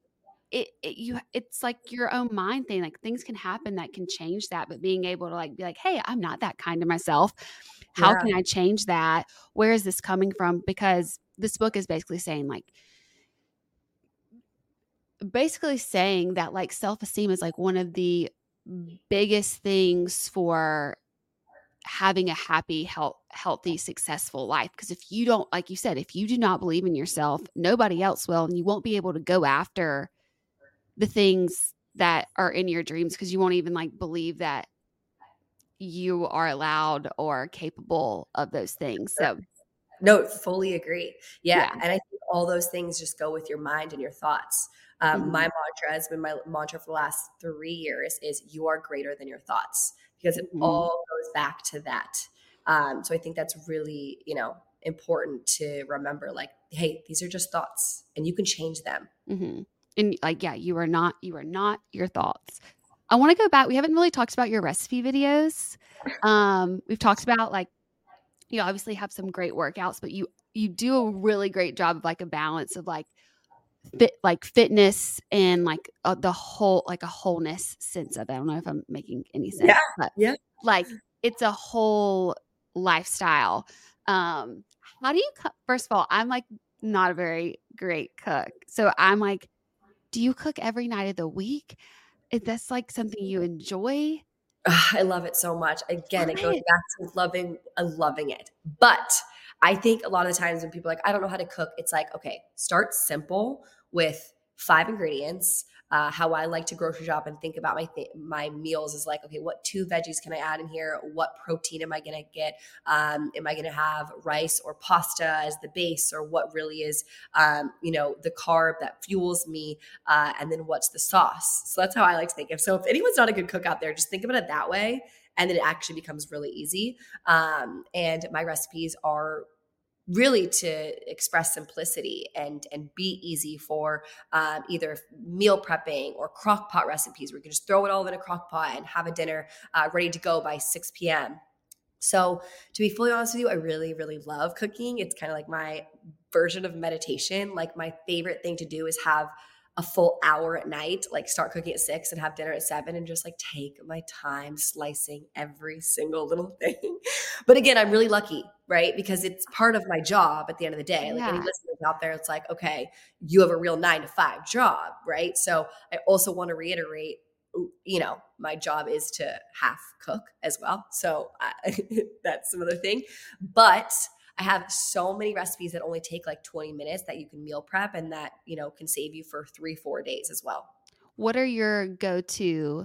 Speaker 1: it's like your own mind thing. Like things can happen that can change that, but being able to like be like, hey, I'm not that kind to myself. How can I change that? Where is this coming from? Because this book is basically saying that like self-esteem is like one of the biggest things for having a happy, healthy, successful life. Because if you don't, like you said, if you do not believe in yourself, nobody else will, and you won't be able to go after the things that are in your dreams because you won't even like believe that you are allowed or capable of those things. So
Speaker 2: no, fully agree. Yeah. And I think all those things just go with your mind and your thoughts. My mantra has been my mantra for the last 3 years is you are greater than your thoughts, because it all goes back to that. So I think that's really, important to remember, like, hey, these are just thoughts and you can change them.
Speaker 1: Mm-hmm. And like, yeah, you are not your thoughts. I want to go back. We haven't really talked about your recipe videos. We've talked about like, you obviously have some great workouts, but you do a really great job of like a balance of like fitness and like the whole, like a wholeness sense of it. I don't know if I'm making any sense, but like it's a whole lifestyle. How do you cook? First of all, I'm like not a very great cook. So I'm like, do you cook every night of the week? Is this like something you enjoy?
Speaker 2: I love it so much. Again, it goes back to loving it. But I think a lot of the times when people are like, I don't know how to cook, it's like, okay, start simple with 5 ingredients. How I like to grocery shop and think about my meals is like, okay, what 2 veggies can I add in here? What protein am I going to get? Am I going to have rice or pasta as the base, or what really is, the carb that fuels me? And then what's the sauce? So that's how I like to think of. So if anyone's not a good cook out there, just think about it that way. and then it actually becomes really easy. And my recipes are really to express simplicity and be easy for either meal prepping or crock pot recipes where you can just throw it all in a crock pot and have a dinner ready to go by 6 p.m. So to be fully honest with you, I really, really love cooking. It's kind of like my version of meditation. Like my favorite thing to do is have a full hour at night, like start cooking at 6 and have dinner at 7 and just like take my time slicing every single little thing. But again, I'm really lucky, right? Because it's part of my job at the end of the day. Like any
Speaker 1: Yeah.
Speaker 2: listeners out there, it's like, okay, you have a real 9 to 5 job, right? So I also want to reiterate, my job is to half cook as well. So that's another thing. But I have so many recipes that only take like 20 minutes that you can meal prep and that, can save you for 3-4 days as well.
Speaker 1: What are your go-to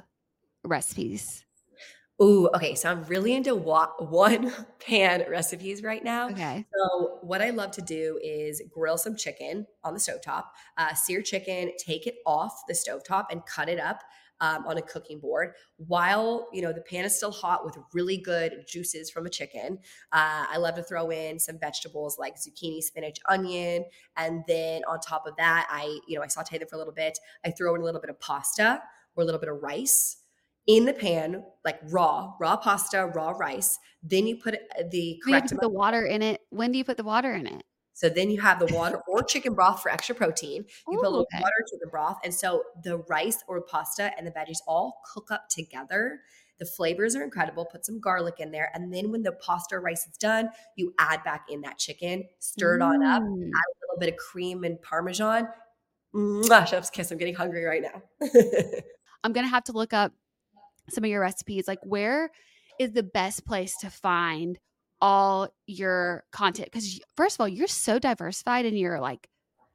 Speaker 1: recipes?
Speaker 2: Ooh, okay. So I'm really into one pan recipes right now.
Speaker 1: Okay.
Speaker 2: So what I love to do is grill some chicken on the stovetop, sear chicken, take it off the stovetop and cut it up on a cooking board while, the pan is still hot with really good juices from a chicken. I love to throw in some vegetables like zucchini, spinach, onion. And then on top of that, I saute them for a little bit. I throw in a little bit of pasta or a little bit of rice in the pan, like raw pasta, raw rice. Then you put the
Speaker 1: Do you
Speaker 2: correct
Speaker 1: put the
Speaker 2: amount.
Speaker 1: water in it? When do you put the water in it?
Speaker 2: So then you have the water or chicken broth for extra protein. You put a
Speaker 1: Oh,
Speaker 2: little
Speaker 1: okay.
Speaker 2: water, chicken broth. And so the rice or pasta and the veggies all cook up together. The flavors are incredible. Put some garlic in there. And then when the pasta or rice is done, you add back in that chicken, stir it on up,
Speaker 1: Mm.
Speaker 2: add a little bit of cream and Parmesan. Mwah, chef's kiss. I'm getting hungry right now.
Speaker 1: I'm going to have to look up some of your recipes. Like, where is the best place to find all your content? Because first of all, you're so diversified in your like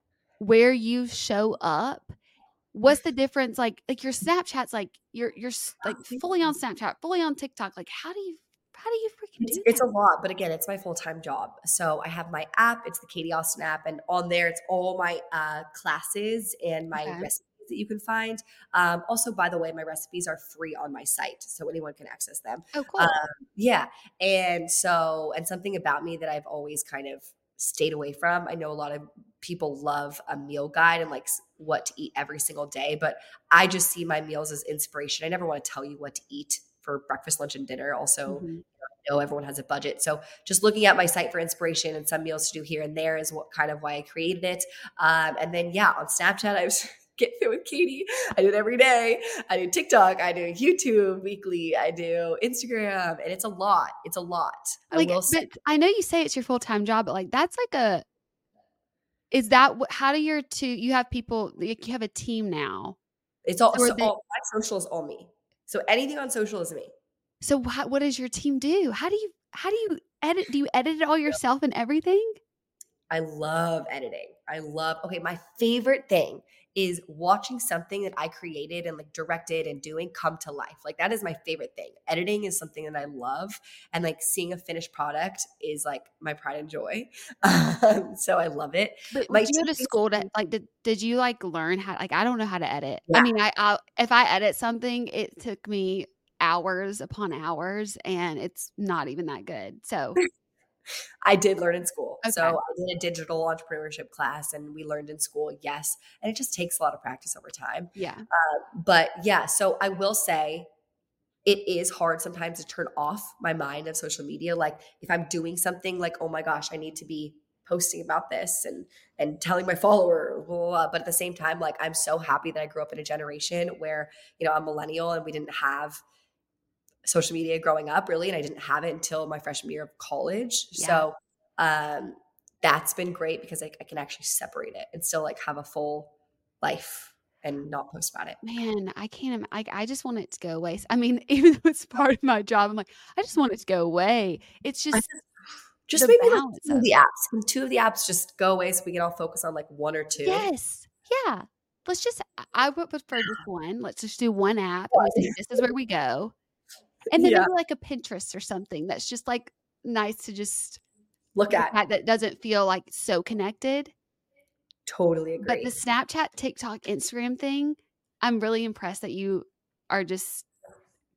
Speaker 1: where you show up. What's the difference? Like your Snapchat's like you're like fully on Snapchat, fully on TikTok. Like how do you freaking do
Speaker 2: It's
Speaker 1: that?
Speaker 2: a lot, but again, it's my full-time job. So I have my app, it's the Katie Austin app, and on there it's all my classes and my
Speaker 1: Okay.
Speaker 2: recipes that you can find. Also, by the way, my recipes are free on my site, so anyone can access them.
Speaker 1: Oh,
Speaker 2: Um,
Speaker 1: cool.
Speaker 2: yeah, and something about me that I've always kind of stayed away from. I know a lot of people love a meal guide and like what to eat every single day, but I just see my meals as inspiration. I never want to tell you what to eat for breakfast, lunch, and dinner. Also,
Speaker 1: Mhm.
Speaker 2: know everyone has a budget. So just looking at my site for inspiration and some meals to do here and there is what kind of why I created it. And then, on Snapchat, I was Get Fit with Katie. I do it every day. I do TikTok. I do YouTube weekly. I do Instagram. And it's a lot. It's a lot. I
Speaker 1: Like,
Speaker 2: will say.
Speaker 1: but I know you say it's your full-time job, but like that's like is that how do you have people, like you have a team now?
Speaker 2: It's all,
Speaker 1: So are
Speaker 2: so
Speaker 1: they,
Speaker 2: all my social is all me. So anything on social is me.
Speaker 1: so what does your team do? How do you edit? Do you edit it all yourself and everything?
Speaker 2: I love editing. My favorite thing is watching something that I created and like directed and doing come to life. Like that is my favorite thing. Editing is something that I love, and like seeing a finished product is like my pride and joy. So I love it.
Speaker 1: But
Speaker 2: My
Speaker 1: did you go to
Speaker 2: team
Speaker 1: school to like did you like learn how, like I don't know how to edit. I
Speaker 2: yeah,
Speaker 1: mean, if I edit something, it took me hours upon hours and it's not even that good. So,
Speaker 2: I did learn in school. So
Speaker 1: okay.
Speaker 2: I did a digital entrepreneurship class and we learned in school, yes. And it just takes a lot of practice over time.
Speaker 1: Yeah.
Speaker 2: But yeah, so I will say it is hard sometimes to turn off my mind of social media. Like if I'm doing something like, oh my gosh, I need to be posting about this and telling my follower, blah, blah, blah. But at the same time, like I'm so happy that I grew up in a generation where, I'm millennial and we didn't have social media growing up really. And I didn't have it until my freshman year of college.
Speaker 1: Yeah.
Speaker 2: So um, that's been great because I can actually separate it and still like have a full life and not post about it.
Speaker 1: Man, I can't I just want it to go away. I mean, even though it's part of my job, I'm like, I just want it to go away. It's just
Speaker 2: Just
Speaker 1: the
Speaker 2: maybe like
Speaker 1: balance
Speaker 2: two of
Speaker 1: of
Speaker 2: the
Speaker 1: it.
Speaker 2: apps. Can two of the apps just go away so we can all focus on like one or two?
Speaker 1: Yes. Yeah. Let's just I would prefer just one. Let's just do one app and we say this is where we go. And then
Speaker 2: Yeah.
Speaker 1: maybe like a Pinterest or something that's just like nice to just
Speaker 2: Look
Speaker 1: look
Speaker 2: at.
Speaker 1: at, that doesn't feel like so connected.
Speaker 2: Totally
Speaker 1: But
Speaker 2: agree.
Speaker 1: the Snapchat, TikTok, Instagram thing, I'm really impressed that you are just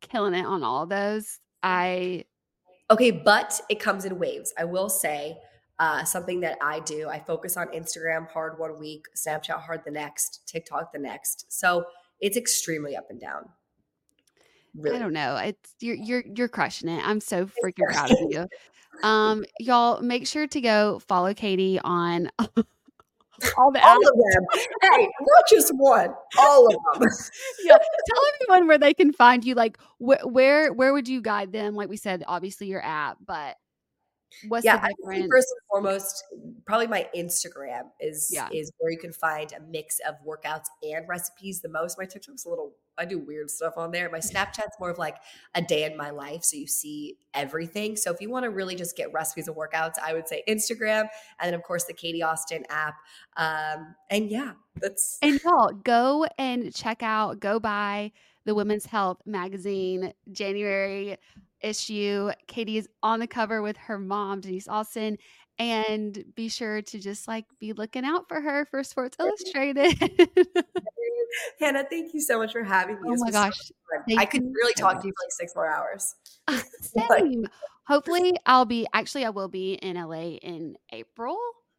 Speaker 1: killing it on all of those.
Speaker 2: Okay, but it comes in waves. I will say something that I do. I focus on Instagram hard one week, Snapchat hard the next, TikTok the next. So it's extremely up and down.
Speaker 1: Really. I don't know. It's you're crushing it. I'm so freaking proud of you. Y'all make sure to go follow Katie on all of
Speaker 2: them. Hey, not just one, all of them.
Speaker 1: Yeah. Tell everyone where they can find you. Like where would you guide them? Like we said, obviously your app, but what's the difference?
Speaker 2: First and foremost, probably my Instagram is where you can find a mix of workouts and recipes the most. My TikTok's I do weird stuff on there. My Snapchat's more of like a day in my life, so you see everything. So if you want to really just get recipes and workouts, I would say Instagram, and then of course the Katie Austin app. And
Speaker 1: y'all go and go buy the Women's Health magazine January issue. Katie is on the cover with her mom, Denise Austin, and be sure to just be looking out for her for Sports Illustrated.
Speaker 2: Hannah, thank you so much for having me.
Speaker 1: Oh my gosh.
Speaker 2: I could really talk to you for 6 more hours.
Speaker 1: Same. Hopefully I will be in LA in April.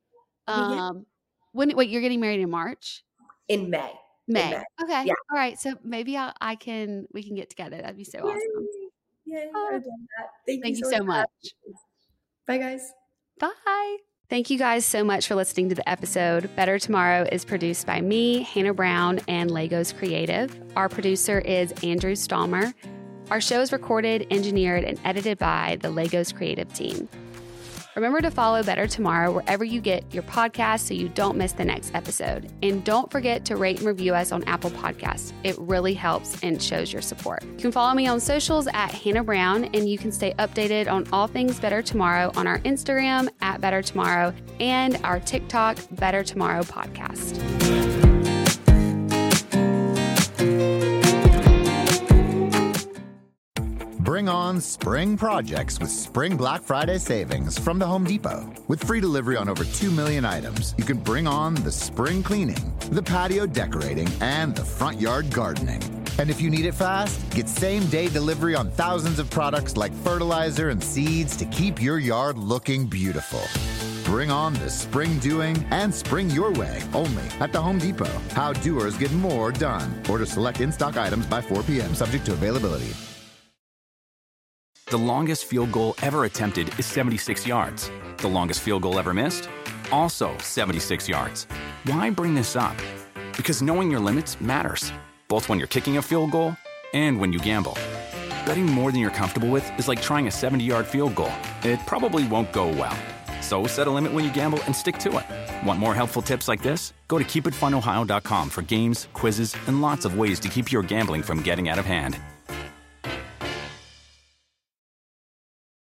Speaker 1: Wait, you're getting married in March?
Speaker 2: In May.
Speaker 1: Okay. Yeah. All right. So maybe we can get together. That'd be so awesome.
Speaker 2: Yay, I've done that. Thank you
Speaker 1: so much.
Speaker 2: Bye, guys.
Speaker 1: Bye. Thank you guys so much for listening to the episode. Better Tomorrow is produced by me, Hannah Brown, and Legos Creative. Our producer is Andrew Stalmer. Our show is recorded, engineered, and edited by the Legos Creative team. Remember to follow Better Tomorrow wherever you get your podcast so you don't miss the next episode. And don't forget to rate and review us on Apple Podcasts. It really helps and shows your support. You can follow me on socials at Hannah Brown, and you can stay updated on all things Better Tomorrow on our Instagram at Better Tomorrow and our TikTok Better Tomorrow Podcast.
Speaker 3: Bring on spring projects with Spring Black Friday savings from the Home Depot. With free delivery on over 2 million items, you can bring on the spring cleaning, the patio decorating, and the front yard gardening. And if you need it fast, get same-day delivery on thousands of products like fertilizer and seeds to keep your yard looking beautiful. Bring on the spring doing and spring your way only at the Home Depot. How doers get more done. Order select in-stock items by 4 p.m. subject to availability.
Speaker 4: The longest field goal ever attempted is 76 yards. The longest field goal ever missed? Also 76 yards. Why bring this up? Because knowing your limits matters, both when you're kicking a field goal and when you gamble. Betting more than you're comfortable with is like trying a 70-yard field goal. It probably won't go well. So set a limit when you gamble and stick to it. Want more helpful tips like this? Go to keepitfunohio.com for games, quizzes, and lots of ways to keep your gambling from getting out of hand.